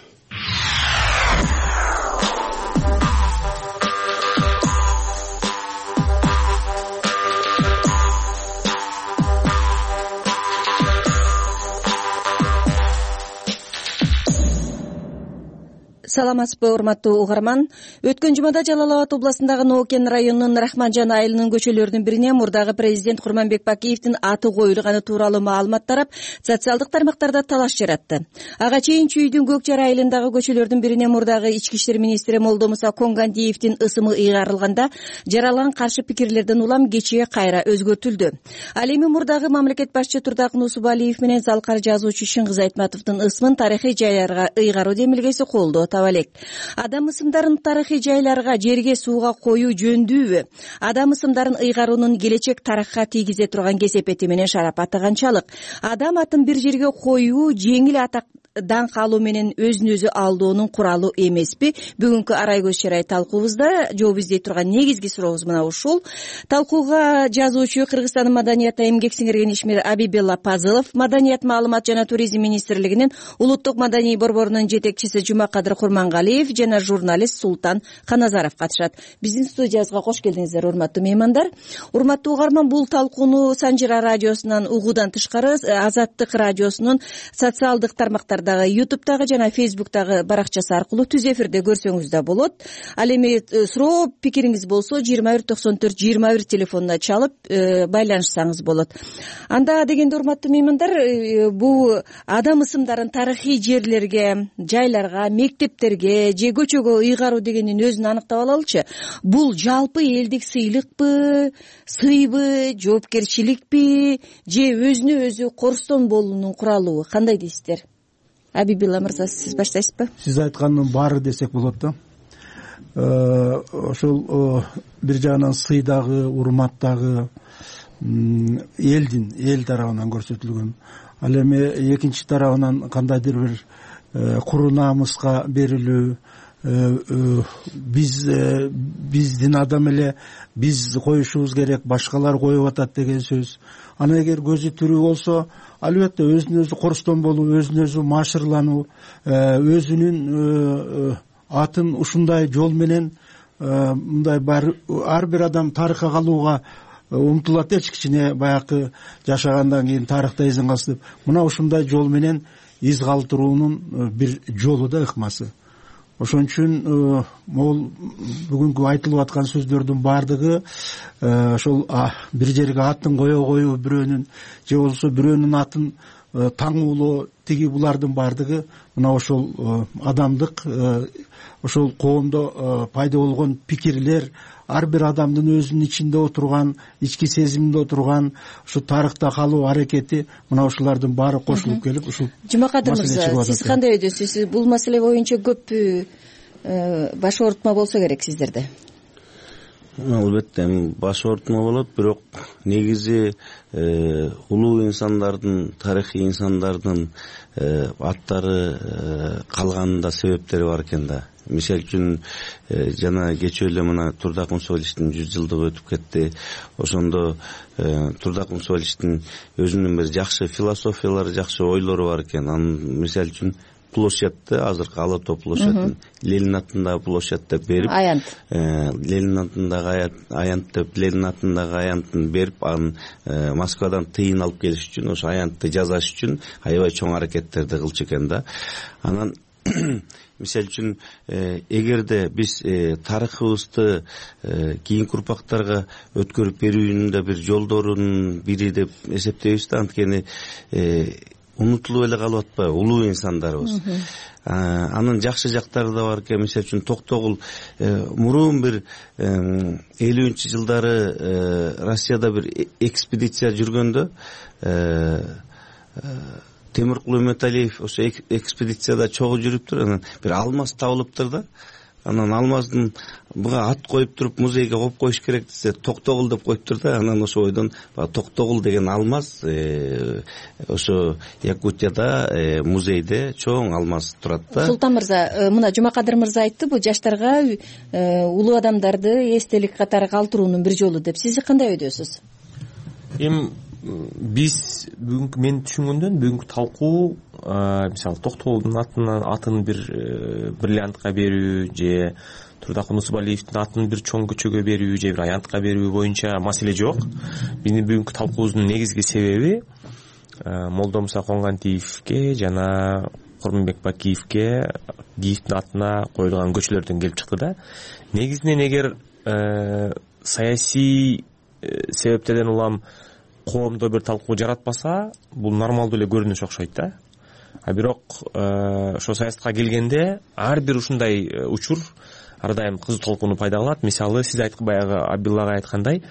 саламатсызбы урматтуу угарман. Өткөн жумада Жалал Абад областындагы Ноокен районунун Рахманжан айылынын көчөлөрүнүн бирине мурдагы президент Курманбек Бакиевдин аты коюлганы тууралуу маалымат тарап, социалдык тармактарда талаш жаратты. Ага чейин Чүйдүн Көкжар айылындагы көчөлөрдүн бирине мурдагы ички иштер министри Молдомуса Конгандиевдин ысымы ыйгарылганда, жаралган каршы пикирлерден улам кечээ кайра өзгөртүлдү. Ал эми мурдагы мамлекет башчы Турдакын Усубалиев менен залкар жазуучу Шыңгыз Айтматовдун ысымын тарыхый жайларга ыйгаруу демилгеси колдоо таба элек. Адам ысымдарын тарыхый жайларга, жерге, сууга коюу жөндүүбү? Адам ысымдарын ыйгаруунун келечек тарыхка тийгизе турган кесепети менен шарапаттаганчалык. Адам атын бир жерге коюу жеңил атак даңк алуу менен өзүн өзү алдоонун куралы эмеспи? Бүгүнкү арай көз чарай талкуубузда жооп издей турган негизги сурообуз мына ушул. Талкууга жазуучу Кыргызстандын маданият эмгек сиңирген ишмер Абибелла Пазылов, Маданият, маалымат жана туризм министрлигинин улуттук маданий борборунун жетекчиси Жумакадыр Курмангалиев жана журналист Султан Каназаров катышат. Биздин студиябызга кош келдиңиздер, урматтуу меймандар. Урматтуу угарман, бул талкууну Санжира радиосунан угуудан тышкары Азаттык радиосунун социалдык тармактар ютубтагы жана фейсбуктагы баракчасы аркылуу түз эфирде көрсөңүз да болот. Ал эми суроо пикириңиз болсо жыйырма бир токсон төрт жыйырма бир телефонуна чалып байланышсаңыз болот. Анда дегенде урматтуу меймандар, бул адам ысымдарын тарыхый жерлерге, жайларга, мектептерге же көчөгө ыйгаруу дегендин өзүн аныктап алалычы. Бул жалпы элдик сыйлыкпы, сыйбы, жоопкерчиликпи же өзүнө өзү корстон болуунун куралыбы? Кандай дейсиздер? Абибилла мырза, сиз баштайсызбы? Сиз айткандын баары десек болот да. Ошол бир жагынан сыйдагы, урматтагы элдин, эл тарабынан көрсөтүлгөн. Ал эми экинчи тарабынан кандайдыр бир куру намыска берилүү, биз биздин адам эле биз коюшубуз керек, башкалар коюп атат деген сөз. Ана эгер көзү тирүү болсо, албетте өзүн өзү корстон болуу, өзүн өзү машырлануу, өзүнүн атын ушундай жол менен мындай ар бир адам тарыхка калууга умтулат. Эч кичине баягы жашагандан кийин тарыхта изин калсын деп, мына ушундай жол менен из калтыруунун бир жолу да ыкмасы. Ошон үчүн могул бүгүнкү айтылып аткан сөздөрдүн баардыгы ошол бир жерге атын кое коюу, бирөөнүн же болбосо бирөөнүн атын таңуулоо, тиги булардын баардыгы мына ошол адамдык, ошол коомдо пайда болгон пикирлер, ар бир адамдын өзүнүн ичинде отурган, ички сезиминде отурган ушу тарыхта калуу аракети, мына ушулардын баары кошулуп келип ушул. Жумакадыр мырза, сиз кандай ойдосуз? Бул маселе боюнча көп баш оорутма болсо керек сиздерде? Албетте баш оорутма болот, бирок негизи улуу инсандардын, тарыхый инсандардын аттары калганында себептери бар экен да. Мисалы үчүн жана кечээ эле мына Турдакын Усубалиевдин жүз жылдыгы өтүп кетти. Ошондо Турдакын Усубалиевдин өзүнүн бир жакшы философиялары, жакшы ойлору бар экен. Анын мисалы үчүн площадьты, азыркы Ала Тоо площадын Ленин атындагы площадь деп берип, аянт Ленин атындагы аянт деп Ленин атындагы аянтын берип, анын Москвадан тыйын алып келиш үчүн, ошо аянтты жасаш үчүн аябай чоң аракеттерди кылчу экен да. Анан мисалы үчүн эгерде биз тарыхыбызды кийинки урпактарга өткөрүп берүүнүн да бир жолдорунун бири деп эсептейбиз да, анткени унутулуп эле калып атпайбы улуу инсандарыбыз. Анын жакшы жактары да бар экен. Мисалы үчүн Токтогул мурун бир элүүнчү жылдары Россияда бир экспедиция жүргөндө Темиркул Үмөталиев ошо экспедицияда чогуу жүрүптүр. Анан бир алмаз табылыптыр да. Анан алмаздын буга ат коюп туруп музейге коюп коюш керек десе, Токтогул деп коюптур да. Анан ошо ойдон Токтогул деген алмаз ошо Якутияда музейде чоң алмаз турат да. Султан мырза, мына Жумакадыр мырза айтты, бул жаштарга улуу адамдарды эстелик катары калтыруунун бир жолу деп. Сиз кандай ойдосуз? Эми биз бүгүнкү мен түшүнгөндөн бүгүнкү талкуу мисалы Токтогулдун атын атын бир бриллиантка берүү же Турдакын Усубалиевдин атын бир чоң көчөгө берүү же бир аянтка берүү боюнча маселе жок. Биздин бүгүнкү талкуубуздун негизги себеби Молдомуса Конгандиевге жана Курманбек Бакиевке Киевдин атына коюлган көчөлөрдөн келип чыкты да. Негизинен эгер саясий себептерден улам коомдо бир талкуу жаратпаса, бул нормалдуу эле көрүнүш окшойт да. А бирок ошо саясатка келгенде ар бир ушундай учур ар дайым кызуу талкууну пайда кылат. Мисалы, сиз айткан баягы Абдуллага айткандай,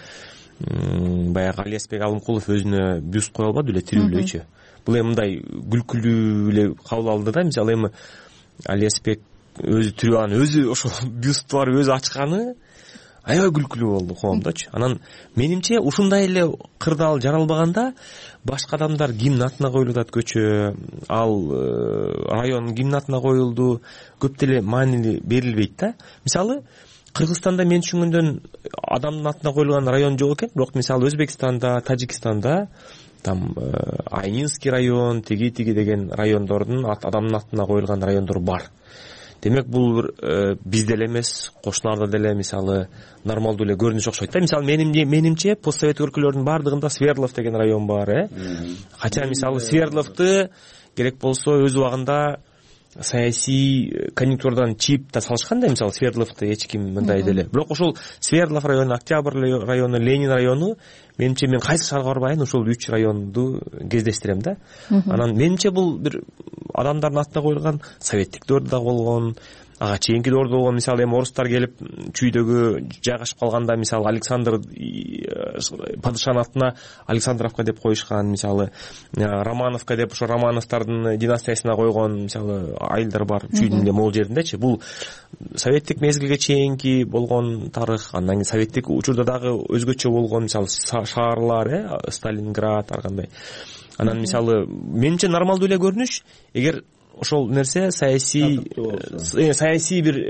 баягы Алиасбек Алымкулов өзүнө бюст кое албады эле тирүү элечү. Бул эми мындай күлкүлүү эле кабыл алды да. Мисалы, эми Алиасбек өзү тирүү, анан өзү ошол бюст бар өзү ачканы аябай күлкүлүү болду коомдочу. Анан менимче ушундай эле кырдаал жаралбаганда башка адамдар кимдин атына коюлуп атат көчө, ал район кимдин атына коюлду, көп деле маани берилбейт да. Мисалы, Кыргызстанда мен түшүнгөндөн адамдын атына коюлган район жок экен, бирок мисалы Өзбекстанда, Тажикстанда там Айнинский район, тиги тиги деген райондордун адамдын атына коюлган райондор бар. Демек бул бизде эле эмес, кошуналарда деле мисалы нормалдуу эле көрүнүш окшойт да. Мисалы менимче постсовет өлкөлөрдүн баардыгында Свердлов деген район бар, э. Кача мисалы Свердловду керек болсо өз убагында саясий конъюнктурадан чийип да салышкан да, мисалы Свердловду эч ким мындай деле. Бирок ошол Свердлов району, Октябрь району, Ленин району, менимче мен кайсы шаарга барбайын ошол үч районду кездештирем да. Анан менимче бул бир адамдардын атына коюлган советтик дöwөрдө да болгон, ага чейинки дöwөрдө болгон. Мисалы эми орустар келип чүйдөгү жайгашып калганда мисалы Александр падышанын атына Александровка деп коюшкан, мисалы Романовка деп ошо Романовдордун династиясына койгон мисалы айылдар бар чүйдүн эле могул жериндечи. Бул советтик мезгилге чейинки болгон тарых. Андан кийин советтик учурда дагы өзгөчө болгон мисалы шаарлар, э, Сталинград ар кандай. Анан мисалы менимче нормалдуу эле көрүнүш, эгер ошол нерсе саясий саясий бир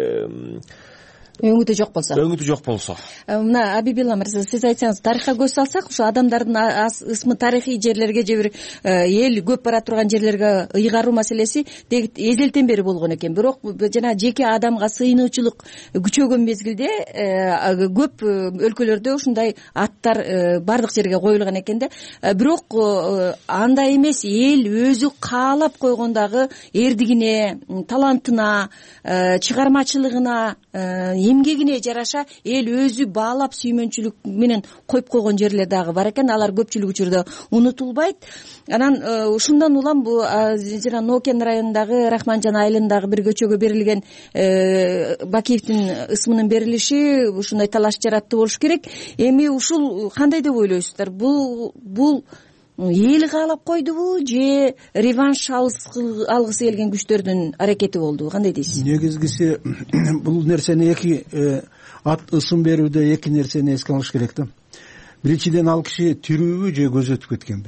өңүтү жок болсо өңүтү жок болсо мына Абибилла мырза, сиз айтсаңыз, тарыхка көз салсак, ошо адамдардын ысмы тарыхый жерлерге же бир эл көп бара турган жерлерге ыйгаруу маселеси эзелтен бери болгон экен. Бирок жана жеке адамга сыйынуучулук күчөгөн мезгилде көп өлкөлөрдө ушундай аттар бардык жерге коюлган экен да. Бирок андай эмес, эл өзү каалап койгондагы эрдигине, талантына, чыгармачылыгына, эмгегине жараша эл өзү баалап сүймөнчүлүк менен коюп койгон жерлер дагы бар экен. Алар көпчүлүк учурда унутулбайт. Анан ушундан улам бул жана Нокен районундагы Рахманжан айылындагы бир көчөгө берилген Бакиевдин ысмынын берилиши ушундай талаш жаратты болуш керек. Эми ушул кандай деп ойлойсуздар? Бул бул эл каалап койдубу же реванш алгысы келген күчтөрдүн аракети болдубу? Кандай дейсиз? Негизгиси бул нерсени эки ат ысым берүүдө эки нерсени эске алыш керек да. Биринчиден, ал киши тирүүбү же көз өтүп кеткенби?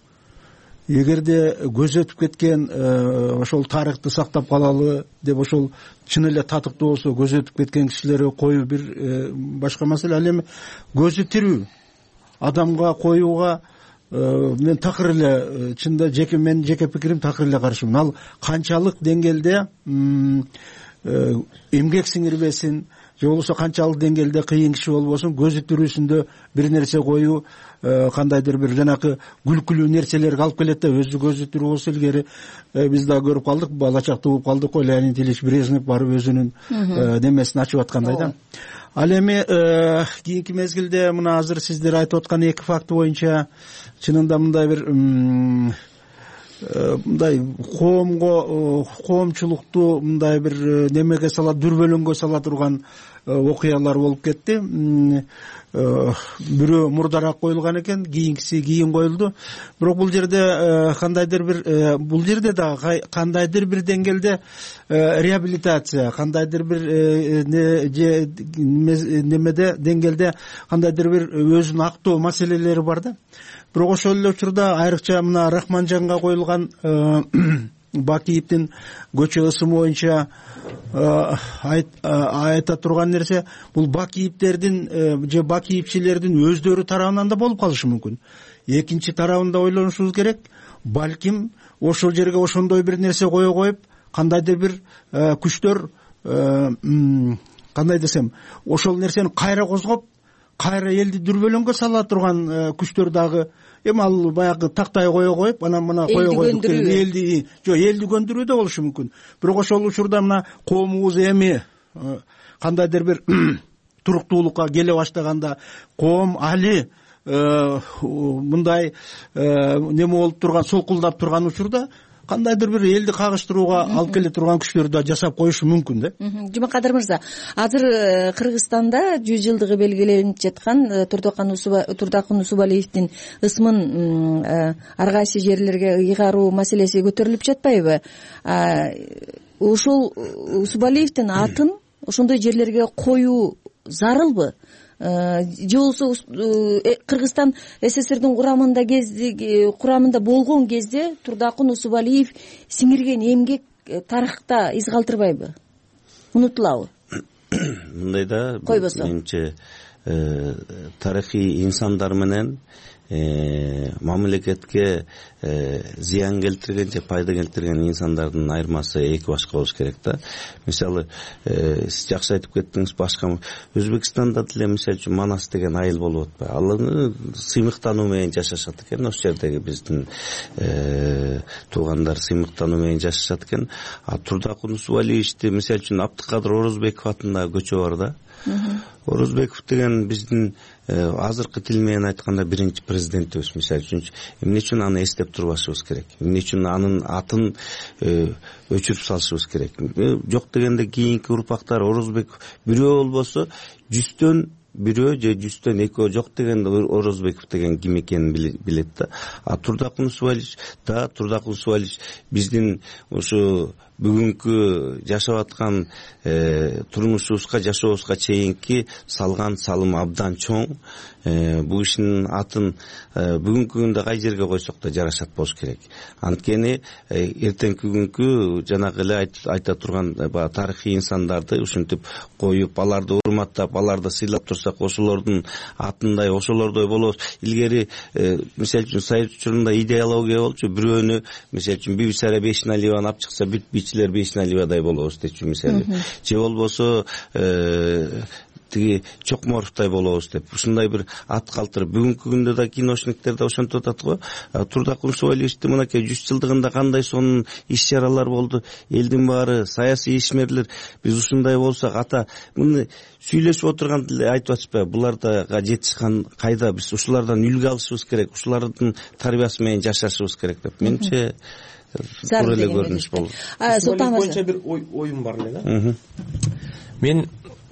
Эгерде көз өтүп кеткен, ошол тарыхты сактап калалы деп ошол чын эле татыктуу болсо, көз өтүп кеткен кишилерге коюу бир башка маселе. Ал эми көзү тирүү адамга коюуга мен такыр эле, чында жеке мен жеке пикирим такыр эле каршымын. Ал канчалык деңгээлде эмгек сиңирбесин же болбосо канчалык деңгээлде кыйын киши болбосун, көзү тирүүсүндө бир нерсе коюу кандайдыр бир жанакы күлкүлүү нерселерге алып келет да. Өзү көзү тирүү болсо, илгери биз да көрүп калдык, бала чакта угуп калдык го, Леонид Ильич Брежнев барып өзүнүн немесин ачып аткандай да. Ал эми кийинки мезгилде мына азыр сиздер айтып аткан эки факты боюнча чынында мындай бир мындай коомго, коомчулукту мындай бир немеге сала, дүрбөлөңгө сала турган окуялар болуп кетти. Бирөө мурдараак коюлган экен, кийинкиси кийин коюлду. Бирок бул жерде кандайдыр бир бул жерде да кандайдыр бир деңгээлде реабилитация, кандайдыр бир немеде деңгээлде кандайдыр бир өзүн актоо маселелери бар да. Бирок ошол эле учурда айрыкча мына Рахманжанга коюлган Бакиевдин көчө ысымы боюнча айта турган нерсе, бул Бакиевдердин же Бакиевчилердин өздөрү тарабынан да болуп калышы мүмкүн. Экинчи тарабында ойлонушубуз керек. Балким ошол жерге ошондой бир нерсе кое коюп, кандайдыр бир күчтөр, кандай десем, ошол нерсени кайра козгоп, кайра элди дүрбөлөңгө сала турган күчтөр дагы эми ал баягы тактай кое коюп анан мына кое коюп элди жок элди көндүрүү да болушу мүмкүн. Бирок ошол учурда мына коомубуз эми кандайдыр бир туруктуулукка келе баштаганда коом али мындай неме болуп турган солкулдап турган учурда кандайдыр бир элди кагыштырууга алып келе турган күчтөр да жасап коюшу мүмкүн да. Жумакадыр мырза, азыр Кыргызстанда жүз жылдыгы белгиленип жаткан Турдакун Усубалиевдин ысмын ар кайсы жерлерге ыйгаруу маселеси көтөрүлүп жатпайбы? Ушул Усубалиевдин атын ошондой жерлерге коюу зарылбы? Же болбосо Кыргызстан СССРдин курамында кезде курамында болгон кезде Турдакун Усубалиев сиңирген эмгек тарыхта из калтырбайбы? Унутулабы? Мындай да, койбосо менимче тарыхый инсандар менен мамлекетке зыян келтирген же пайда келтирген инсандардын айырмасы эки башка болуш керек да. Мисалы сиз жакшы айтып кеттиңиз, башка Өзбекстанда деле мисалы үчүн Манас деген айыл болуп атпайбы? Алар сыймыктануу менен жашашат экен, ошол жердеги биздин туугандар сыймыктануу менен жашашат экен. А Турдакун Усубалиевди мисалы үчүн Абдыкадыр Орозбеков атындагы көчө бар да. Орозбеков деген биздин азыркы тил менен айтканда биринчи президентибиз. Мисалы үчүн эмне үчүн аны эстеп турбашыбыз керек? Эмне үчүн анын атын өчүрүп салышыбыз керек? Жок дегенде кийинки урпактар Орозбеков бирөө болбосо жүздөн бирөө же жүздөн экөө жок дегенде Орозбеков деген ким экенин билет да. А Турдакун Усубалиевич да, Турдакун Усубалиевич биздин ушу бүгүнкү жашап аткан турмушубузга, жашообузга чейинки салган салым абдан чоң. Бул кишинин атын бүгүнкү күндө кай жерге койсок да жарашат болуш керек. Анткени эртеңки күнгү жанагы эле айта турган тарыхый инсандарды ушинтип коюп, аларды урматтап, аларды сыйлап турсак, ошолордун атындай, ошолордой болобуз. Илгери мисалы үчүн Совет учурунда идеология болчу, бирөөнү мисалы үчүн Бибисара Бейшеналиеваны алып чыкса, бүт бийчилер Бейшеналиевадай болобуз дечү мисалы. Же болбосо тиги Чокморовтой болобуз деп ушундай бир ат калтырып, бүгүнкү күндө да киношниктер да ошентип атат го. Турдакун Усубалиевди мынакей жүз жылдыгында кандай сонун иш чаралар болду, элдин баары саясий ишмерлер, биз ушундай болсак ата муну сүйлөшүп отурганда айтып атышпайбы, буларга жетишкан кайда, биз ушулардан үлгү алышыбыз керек, ушулардын тарбиясы менен жашашыбыз керек деп менимче туура эле көрүнүш болду. Султан боюнча бир оюм бар эле да. Мен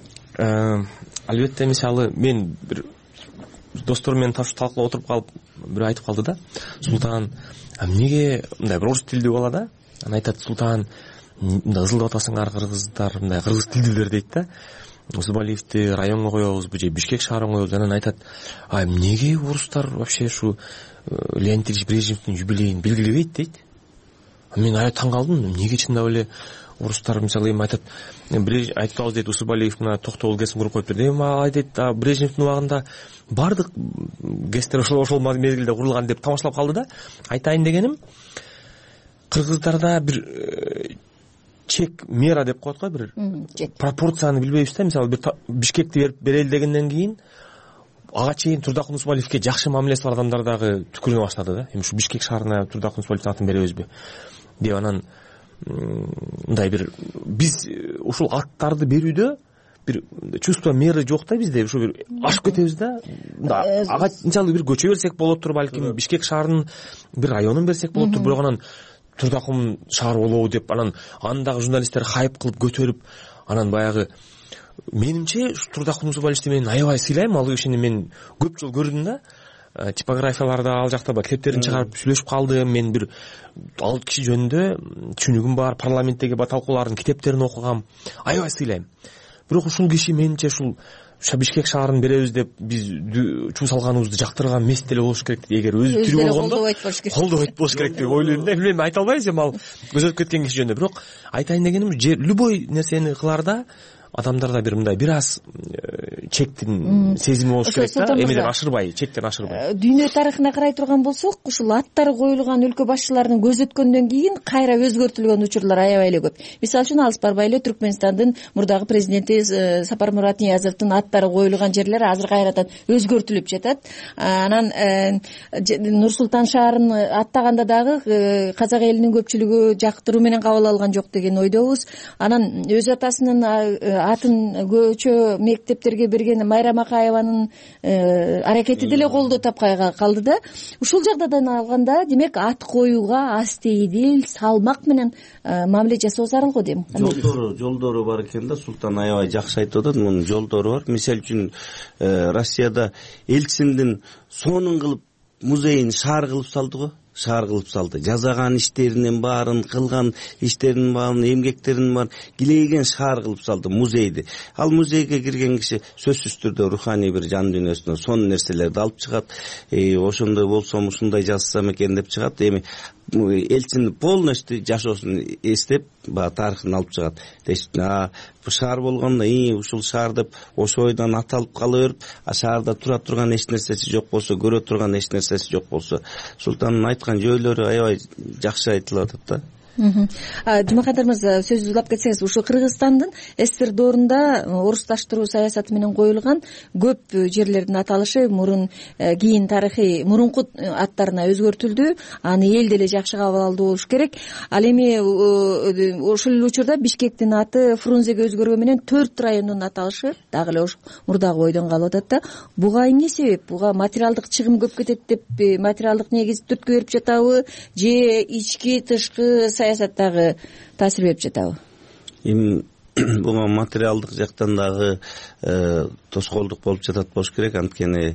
албетте мисалы мен бир достор менен талкуулап отуруп калып бирөө айтып калды да, Султан эмнеге мындай бир орус тилдүү бала да, анан айтат, Султан мындай ызылдап атасыңар кыргыздар, мындай кыргыз тилдүүлөр дейт да, Усубалиевди районго коебузбу же Бишкек шаарына коебуз? Анан айтат, а эмнеге орустар вообще ушу Леонид Ильич Брежневдин юбилейин белгилебейт дейт. Мен аябай таң калдым, эмнеге чындап эле орустар мисалы эми айтат, айтып атабыз дейт, Усубалиев мына токтогул кесим куруп коюптур. Эми айтат, Брежневдин убагында бардык кесиптер ошол ошол мезгилде курулган деп тамашалап калды да. Айтайын дегеним, кыргыздарда бир чек мера деп коет го, бир пропорцияны билбейбиз да. Мисалы бир Бишкекти берели дегенден кийин ага чейин Турдакун Усубалиевге жакшы мамилеси бар адамдар дагы түкүрүнө баштады да. Эми ушу Бишкек шаарына Турдакун Усубалиевдин атын беребизби деп, анан мындай бир биз ушул аттарды берүүдө бир чувство меры жок да бизде, ушу бир ашып кетебиз да. Ага мисалы бир көчө берсек болоттур, балким Бишкек шаарынын бир районун берсек болоттур, бирок анан Турдакун шаар болобу деп анан андагы журналисттер хайп кылып көтөрүп, анан баягы менимче Турдакун Усубалиевди мен аябай сыйлайм. Ал кишини мен көп жол көрдүм да. Типографияларда ал жакта ба китептерин чыгарып сүйлөшүп калдым. Мен бир ал киши жөнүндө түшүнүгүм бар, парламенттеги талкуулардын китептерин окугам. Аябай сыйлайм. Бирок ушул киши менимче ушул Бишкек шаарын беребиз деп биз чуу салганыбызды жактырган эмес деле болуш керек. Эгер өзү тирүү болгондо колдобойт болуш керек деп ойлойм да. Мен айта албайбыз эми ал көзөтүп кеткен киши жөнүндө. Бирок айтайын дегеним, любой нерсени кыларда адамдарда бир мындай бир аз чектин сезими болуш керек да, эмеден ашырбай, чектен ашырбай. Дүйнө тарыхына карай турган болсок, ушул аттары коюлган өлкө башчыларынын көзү өткөндөн кийин кайра өзгөртүлгөн учурлар аябай эле көп. Мисалы үчүн алыс барбай эле Түркмөнстандын мурдагы президенти Сапармурат Ниязовдун аттары коюлган жерлер азыр кайрадан өзгөртүлүп жатат. Анан Нур-Султан шаарын аттаганда дагы казак элинин көпчүлүгү жактыруу менен кабыл алган жок деген ойдобуз. Анан өз атасынын атын көчө мектептерге берген Майра Макаеванын аракети деле колдоо тапкай калды да. Ушул жагдадан алганда, демек ат коюуга астейдил, салмак менен мамиле жасоо зарыл го дейм. Жолдору, жолдору бар экен да, Султан аябай жакшы айтып атат. Мунун жолдору бар. Мисалы үчүн Россияда Эльциндин сонун кылып музейин шаар кылып салды го. Шаар кылып салды. Жазаган иштеринин баарын, кылган иштеринин баарын, эмгектеринин баарын килейген шаар кылып салды музейди. Ал музейге кирген киши сөзсүз түрдө руханий бир жан дүйнөсүнөн сонун нерселерди алып чыгат. Ошондой болсом, ушундай жазсам экен деп чыгат. Эми Элчин полностью жашоосун эстеп, баягы тарыхын алып чыгат. Дейт, а бул шаар болгондо, и ушул шаар деп ошо ойдон аталып кала берип, а шаарда тура турган эч нерсеси жок болсо, көрө турган эч нерсеси жок болсо, Султандын айткан жөйлөрү аябай жакшы айтылып атат да. Жумакадыр мырза, сөзү улап кетсеңиз, ушул Кыргызстандын СССР доорунда орусташтыруу саясаты менен коюлган көп жерлердин аталышы мурун кийин тарыхый мурунку аттарына өзгөртүлдү. Аны эл деле жакшы кабыл алды болуш керек. Ал эми ошол эле учурда Бишкектин аты Фрунзеге өзгөргөн менен төрт райондун аталышы дагы эле ошо мурдагы ойдон калып атат да. Буга эмне себеп? Буга материалдык чыгым көп кетет деп материалдык негиз түрткү берип жатабы же ички тышкы саясаттагы таасир берип жатабы? Эми буга материалдык жактан дагы тоскоолдук болуп жатат болуш керек. Анткени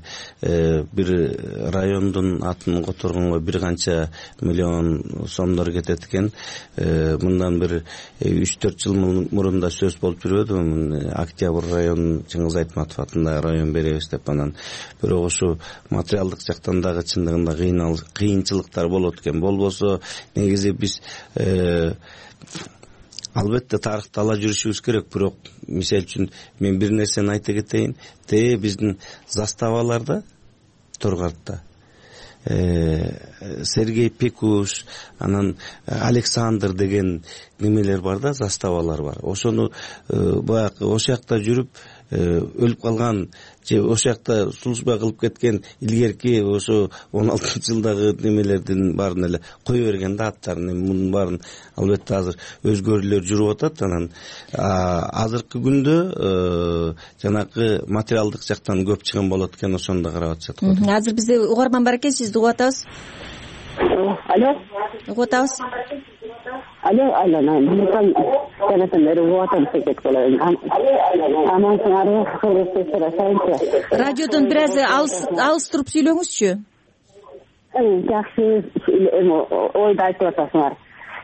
бир райондун атын которгонго бир канча миллион сомдор кетет экен. Мындан бир үч төрт жыл мурун да сөз болуп жүрбөдүбү? Октябрь районун Чыңгыз Айтматов атындагы район беребиз деп. Анан бирок ошо материалдык жактан дагы чындыгында кыйынчылыктар болот экен. Болбосо негизи биз албетте тарыхты ала жүрүшүбүз керек. Бирок мисалы үчүн мен бир нерсени айта кетейин. Те биздин заставаларда Торгартта Сергей Пекуш, анан Александр деген немелер бар да, заставалар бар. Ошону баягы ошол жакта жүрүп өлүп калган же ошол жакта служба кылып кеткен илгерки ошо он алтынчы жылдагы немелердин баарын эле кое берген да, аттарын. Мунун баарын албетте азыр өзгөрүүлөр жүрүп атат. Анан азыркы күндө жанагы материалдык жактан көп чыгым болот экен, ошону да карап атышат го. Азыр бизде угарман бар экен, сизди угуп атабыз. Алло, угуп атабыз. Алло, алло, мен телефон берип атам секет болоюн. Анан сыңары кыргызча сайынча. Радиодон бир аз алыс туруп сүйлөңүзчү. Жакшы ойду айтып атасыңар.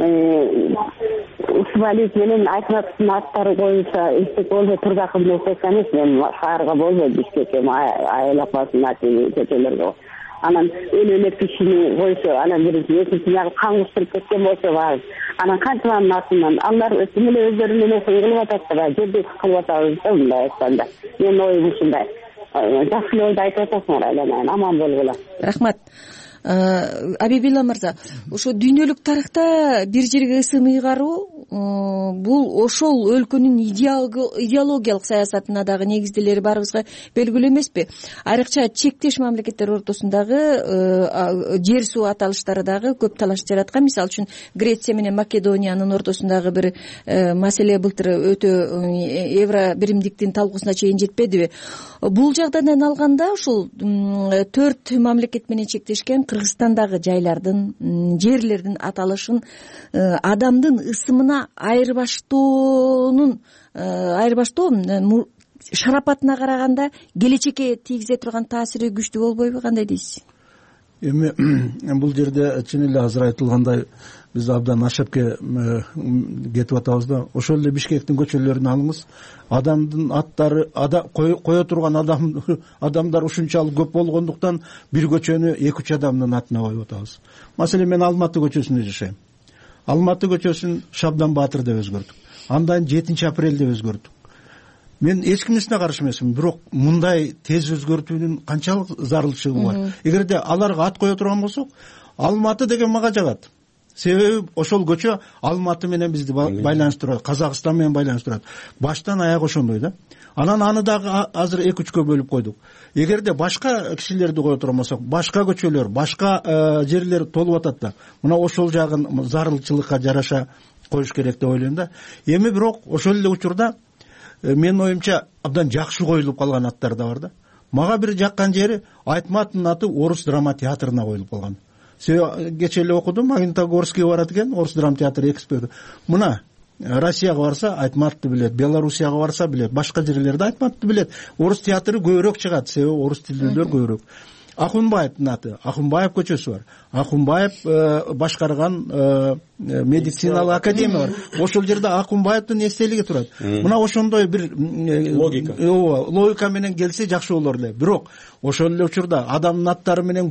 Усмалиев менен Айтматовдун аттары коюлса, эстек болбой турдакы нерсе эмес. Мен шаарга болбой Бишкекке айыл апасынын атын көчөлөргө. Анан өлө-өлө кишини койсо, анан бир экинчи жагы каңгыштырып кеткен болсо бар. Анан канчаланын атынан алар өтүм эле өздөрү менен кылып атат да, жерде кылып атабыз да, мындай айтканда. Менин оюм ушундай. Жакшы эле ойду айтып атасыңар, айланайын, аман болгула. Рахмат. Абибилла мырза, ошо дүйнөлүк тарыхта бир жерге ысым ыйгаруу бул ошол өлкөнүн идеологиялык саясатына дагы негизделери барыбызга белгилүү эмеспи? Айрыкча чектеш мамлекеттер ортосундагы жер суу аталыштары дагы көп талаш жараткан. Мисалы үчүн Греция менен Македониянын ортосундагы бир маселе былтыр өтө евро биримдиктин талкуусуна чейин жетпедиби? Бул жагдан алганда ушул төрт мамлекет менен чектешкен Кыргызстандагы жайлардын, жерлердин аталышын адамдын ысымына айырбаштоонун айырбаштоо шарапатына караганда келечекке тийгизе турган таасири күчтүү болбойбу? Кандай дейсиз? Эми бул жерде чын эле азыр айтылгандай биз абдан ашапке кетип атабыз да. Ошол эле Бишкектин көчөлөрүн алыңыз. Адамдын аттары, кое турган адам адамдар ушунчалык көп болгондуктан бир көчөнү эки үч адамдын атына коюп атабыз. Маселен мен Алматы көчөсүндө жашайм. Алматы көчөсүн Шабдан Баатыр деп өзгөрттүк. Андан жетинчи апрель деп өзгөрттүк. мен эч кимнесине каршы эмесмин, бирок мындай тез өзгөртүүнүн канчалык зарылчылыгы бар. Эгерде аларга ат кое турган болсок, Алматы деген мага жагат. Себеби ошол көчө Алматы менен бизди байланыштырат, Казакстан менен байланыштырат. Баштан аяк ошондой да. Анан аны дагы азыр эки үчкө бөлүп койдук. Эгерде башка кишилерди кое турган болсок, башка көчөлөр, башка жерлер толуп атат да. Мына ошол жагын зарылчылыкка жараша коюш керек деп ойлойм да. Эми бирок ошол эле учурда менин оюмча абдан жакшы коюлуп калган аттар да бар да. Мага бир жаккан жери Айтматовдун аты Орус драма театрына коюлуп калган. Себеби кече эле окудум, Магнитогорский барат экен, Орус драма театры эксперт. Мына Россияга барса Айтматовду билет, Белоруссияга барса билет, башка жерлерде Айтматовду билет. Орус театры көбүрөөк чыгат, себеби орус тилдүүлөр көбүрөөк. Ахунбаевдин аты, Ахунбаев көчөсү бар. Ахунбаев башкарган медициналык академия бар. Ошол жерде Ахунбаевдин эстелиги турат. Мына ошондой бир логика логика менен келсе жакшы болор эле. Бирок ошол эле учурда адамдын аттары менен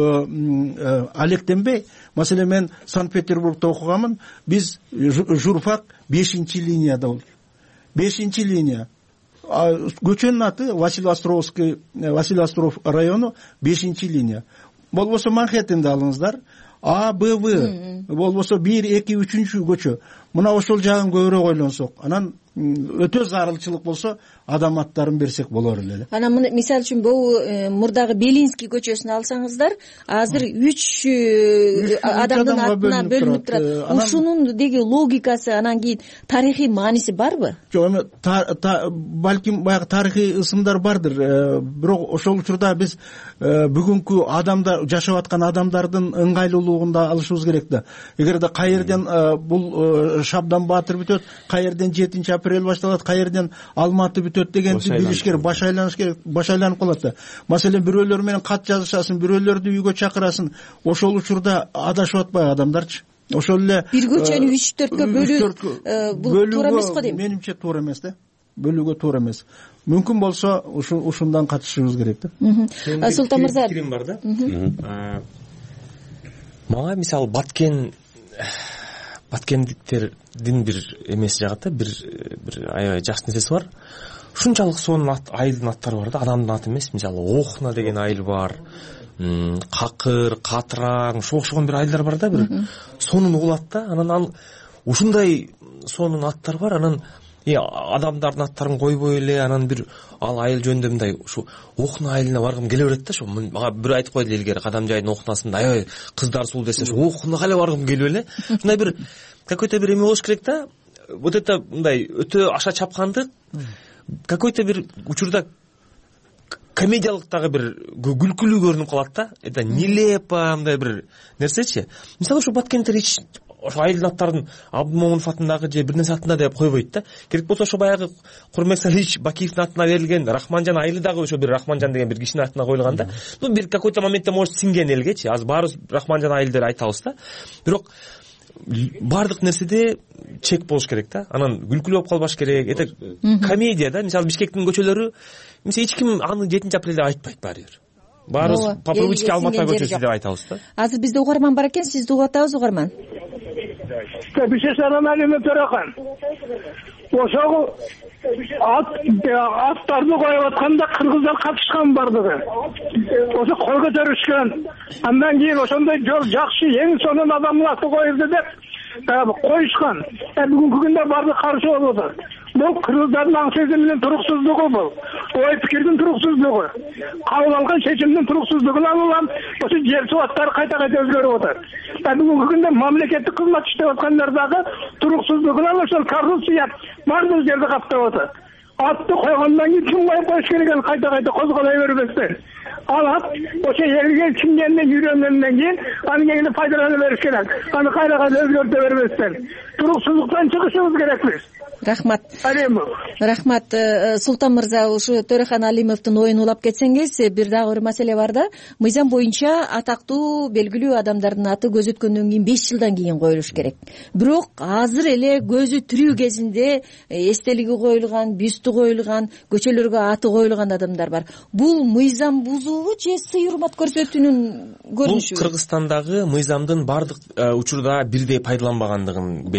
көп алектенбей, маселен мен Санкт-Петербургда окуганмын. Биз журфак бешинчи линияда болду. бешинчи линия. Көчөнүн аты Василий Островский, Василий Остров району бешинчи линия. Болбосо Манхэттенди алыңыздар. А, Б, В. Болбосо бир, эки, үчүнчү көчө. Мына ошол жагын көбүрөөк ойлонсок, анан өтө зарылчылык болсо адам аттарын берсек болор эле. Анан мисалы үчүн бул мурдагы Белинский көчөсүн алсаңыздар, азыр үч адамдын атына бөлүнүп турат. Ушунун деги логикасы, анан кийин тарыхый мааниси барбы? Жок, эми балким баягы тарыхый ысымдар бардыр. Бирок ошол учурда биз бүгүнкү адамдар, жашап аткан адамдардын ыңгайлуулугун да алышыбыз керек да. Эгерде кайерден бул Шабдан Баатыр бүтөт, кайерден жетинчи апрель башталат, кайерден Алматы бүтөт дегенди билиш керек, баш айланыш керек, баш айланып калат да. Маселен бирөөлөр менен кат жазышасың, бирөөлөрдү үйгө чакырасың. Ошол учурда адашып атпайбы адамдарчы? Ошол эле бир көчөнү үч төрткө бөлүү бул туура эмес го дейм. Менимче туура эмес да. Бөлүүгө туура эмес. Мүмкүн болсо ушундан катышыбыз керек да. Султан мырза, пикирим бар да. Мага мисалы Баткен Баткендиктердин бир эмеси жагат да, бир бир аябай жакшы нерсеси бар. Ушунчалык сонун айылдын аттары бар да, адамдын аты эмес. Мисалы Охна деген айыл бар, Какыр, Катыраң, ошого окшогон бир айылдар бар да, бир сонун угулат да. Анан ушундай сонун аттар бар, анан адамдардын аттарын койбой эле, анан бир ал айыл жөнүндө мындай ушу Охна айылына баргым келе берет да. Ошо мага бир айтып койду илгери, Кадамжайдын Охнасында аябай кыздар суу десе, ошо Охнага эле баргым келип эле. Ушундай бир какой-то бир эме болуш керек да. Вот это мындай өтө аша чапкандык, какой-то бир учурда комедиялык дагы бир күлкүлүү көрүнүп калат да. Это нелепо мындай бир нерсечи. Мисалы ушу Баткендер эч ошо айылдын аттарын Абдымомунов атындагы же бир нерсе атында деп койбойт да. Керек болсо ошо баягы Курмек Салиевич Бакиевдин атына берилген Рахманжан айылы дагы ошо бир Рахманжан деген бир кишинин атына коюлган да. Ну бир какой-то моментте может сиңген элгечи. Азыр баарыбыз Рахманжан айыл деп айтабыз да. Бирок бардык нерседе чек болуш керек да. Анан күлкүлүү болуп калбаш керек. Это комедия да. Мисалы Бишкектин көчөлөрү, мисалы эч ким аны жетинчи апрель деп айтпайт баарыбир. Баарыбыз по привычке Алматы көчөсү деп айтабыз да. Азыр бизде угарман бар экен, сизди угуп атабыз угарман. Assalamu alaykum Töreхан. Ошол аттарды коюп атканда кыргыздар катышкан бардыгы. Ошо кол көтөрүшкөн. Андан кийин ошондой жол жакшы, эң сонун адамдын аты коюлду деп коюшкан. Бүгүнкү күндө бардык каршы болуп атат. Бул кыргыздардын аң сезиминин туруксуздугу бул. Ой пикирдин туруксуздугу. Кабыл алган чечимдин туруксуздугунан улам ошо жер суаттары кайта-кайта өзгөрүп атат. Бүгүнкү күндө мамлекеттик кызмат иштеп аткандар дагы туруксуздугунан ошол коррупция бардык жерде каптап атат. Атты койгондон кийин ким коюп коюш керек экен, кайта-кайта козголой бербестен. Ал ат ошо элге чиңгенден үйрөнгөндөн кийин аны кеңине пайдалана бериш керек. Аны кайра-кайра өзгөртө бербестен. Туруксуздуктан чыгышыбыз керекпиз. Рахмат. Рахмат. Султан мырза, ушу Төрехан Алимовдун оюн улап кетсеңиз, бир дагы бир маселе бар да. Мыйзам боюнча атактуу белгилүү адамдардын аты көз өткөндөн кийин беш жылдан кийин коюлуш керек. Бирок азыр эле көзү тирүү кезинде эстелиги коюлган, бюсту коюлган, көчөлөргө аты коюлган адамдар бар. Бул мыйзам бузуубу же сый урмат көрсөтүүнүн көрүнүшүбү? Бул Кыргызстандагы мыйзамдын бардык учурда бирдей пайдаланбагандыгын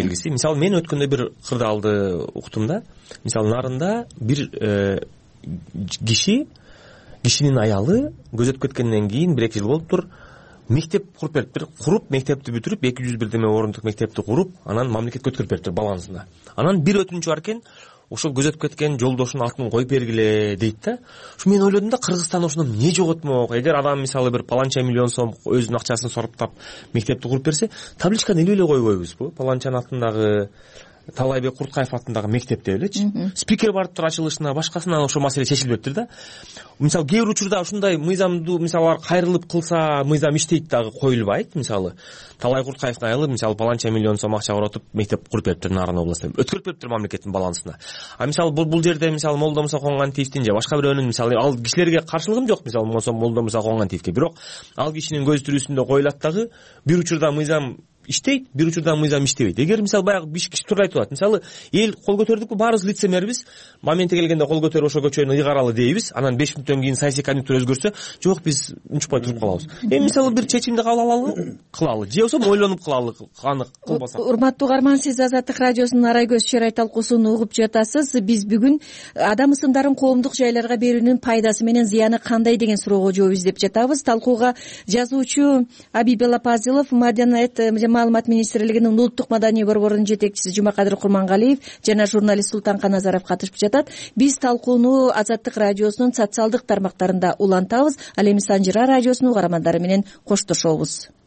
белгиси. Мисалы мен өткөндө бир кырдаалды уктум да. Мисалы нарында бир киши кишинин аялы көзөтүп кеткенден кийин бир эки жыл болуптур, мектеп куруп бериптир. Куруп мектепти бүтүрүп эки жүз бирдеме орундук мектепти куруп, анан мамлекетке өткөрүп бериптир балансына. Анан бир өтүнүчү бар экен, ошол көзөтүп кеткен жолдошунун атын коюп бергиле дейт да. Ушу мен ойлодум да, Кыргызстан ошондо эмне жоготмок? Эгер адам мисалы бир паланча миллион сом өзүнүн акчасын сораптап мектепти куруп берсе, табличканы илип эле койбойбузбу? Паланчанын атындагы, Талайбек Курткаев атындагы мектеп деп элечи. Спикер барыптыр ачылышына, башкасынан ошол маселе чечилбептир да. Мисалы кээ бир учурда ушундай мыйзамдуу мисалы кайрылып кылса, мыйзам иштейт дагы коюлбайт. Мисалы Талай Курткаевдин айылы мисалы паланча миллион сом акча коротуп мектеп куруп бериптир Нарын областында. Өткөрүп бериптир мамлекеттин балансына. А мисалы бул жерде мисалы Молдо Муса Коңгантиевдин же башка бирөөнүн мисалы ал кишилерге каршылыгым жок, мисалы Молдо Муса Коңгантиевге, бирок ал кишинин көз тирүүсүндө коюлат дагы бир учурда мыйзам иштейт, бир учурда мыйзам иштебейт. Эгер мисалы баягы беш киши туруп айтып атат. Мисалы эл кол көтөрдүкпү, баарыбыз лицемербиз. Моменти келгенде кол көтөрүп ошол көчөнү ыйгаралы дейбиз. Анан беш мүнөттөн кийин саясий конъюнктура өзгөрсө, жок биз унчукпай туруп калабыз. Эми мисалы бир чечимди кабыл алалы, кылалы. Же болбосо ойлонуп кылалы, аны кылбасак. Урматтуу угарман, сиз Азаттык радиосунун Арай көз чырай талкуусун угуп жатасыз. Биз бүгүн адам ысымдарын коомдук жайларга берүүнүн пайдасы менен зыяны кандай деген суроого жооп издеп жатабыз. Талкууга жазуучу Абиб Элапазилов, Маданият жана маалымат министрлигинин улуттук маданий борборунун жетекчиси Жумакадыр Курмангалиев жана журналист Султан Каназаров катышып жатат. Биз талкууну Азаттык радиосунун социалдык тармактарында улантабыз. Ал эми Санжыра радиосунун угармандары менен коштошобуз.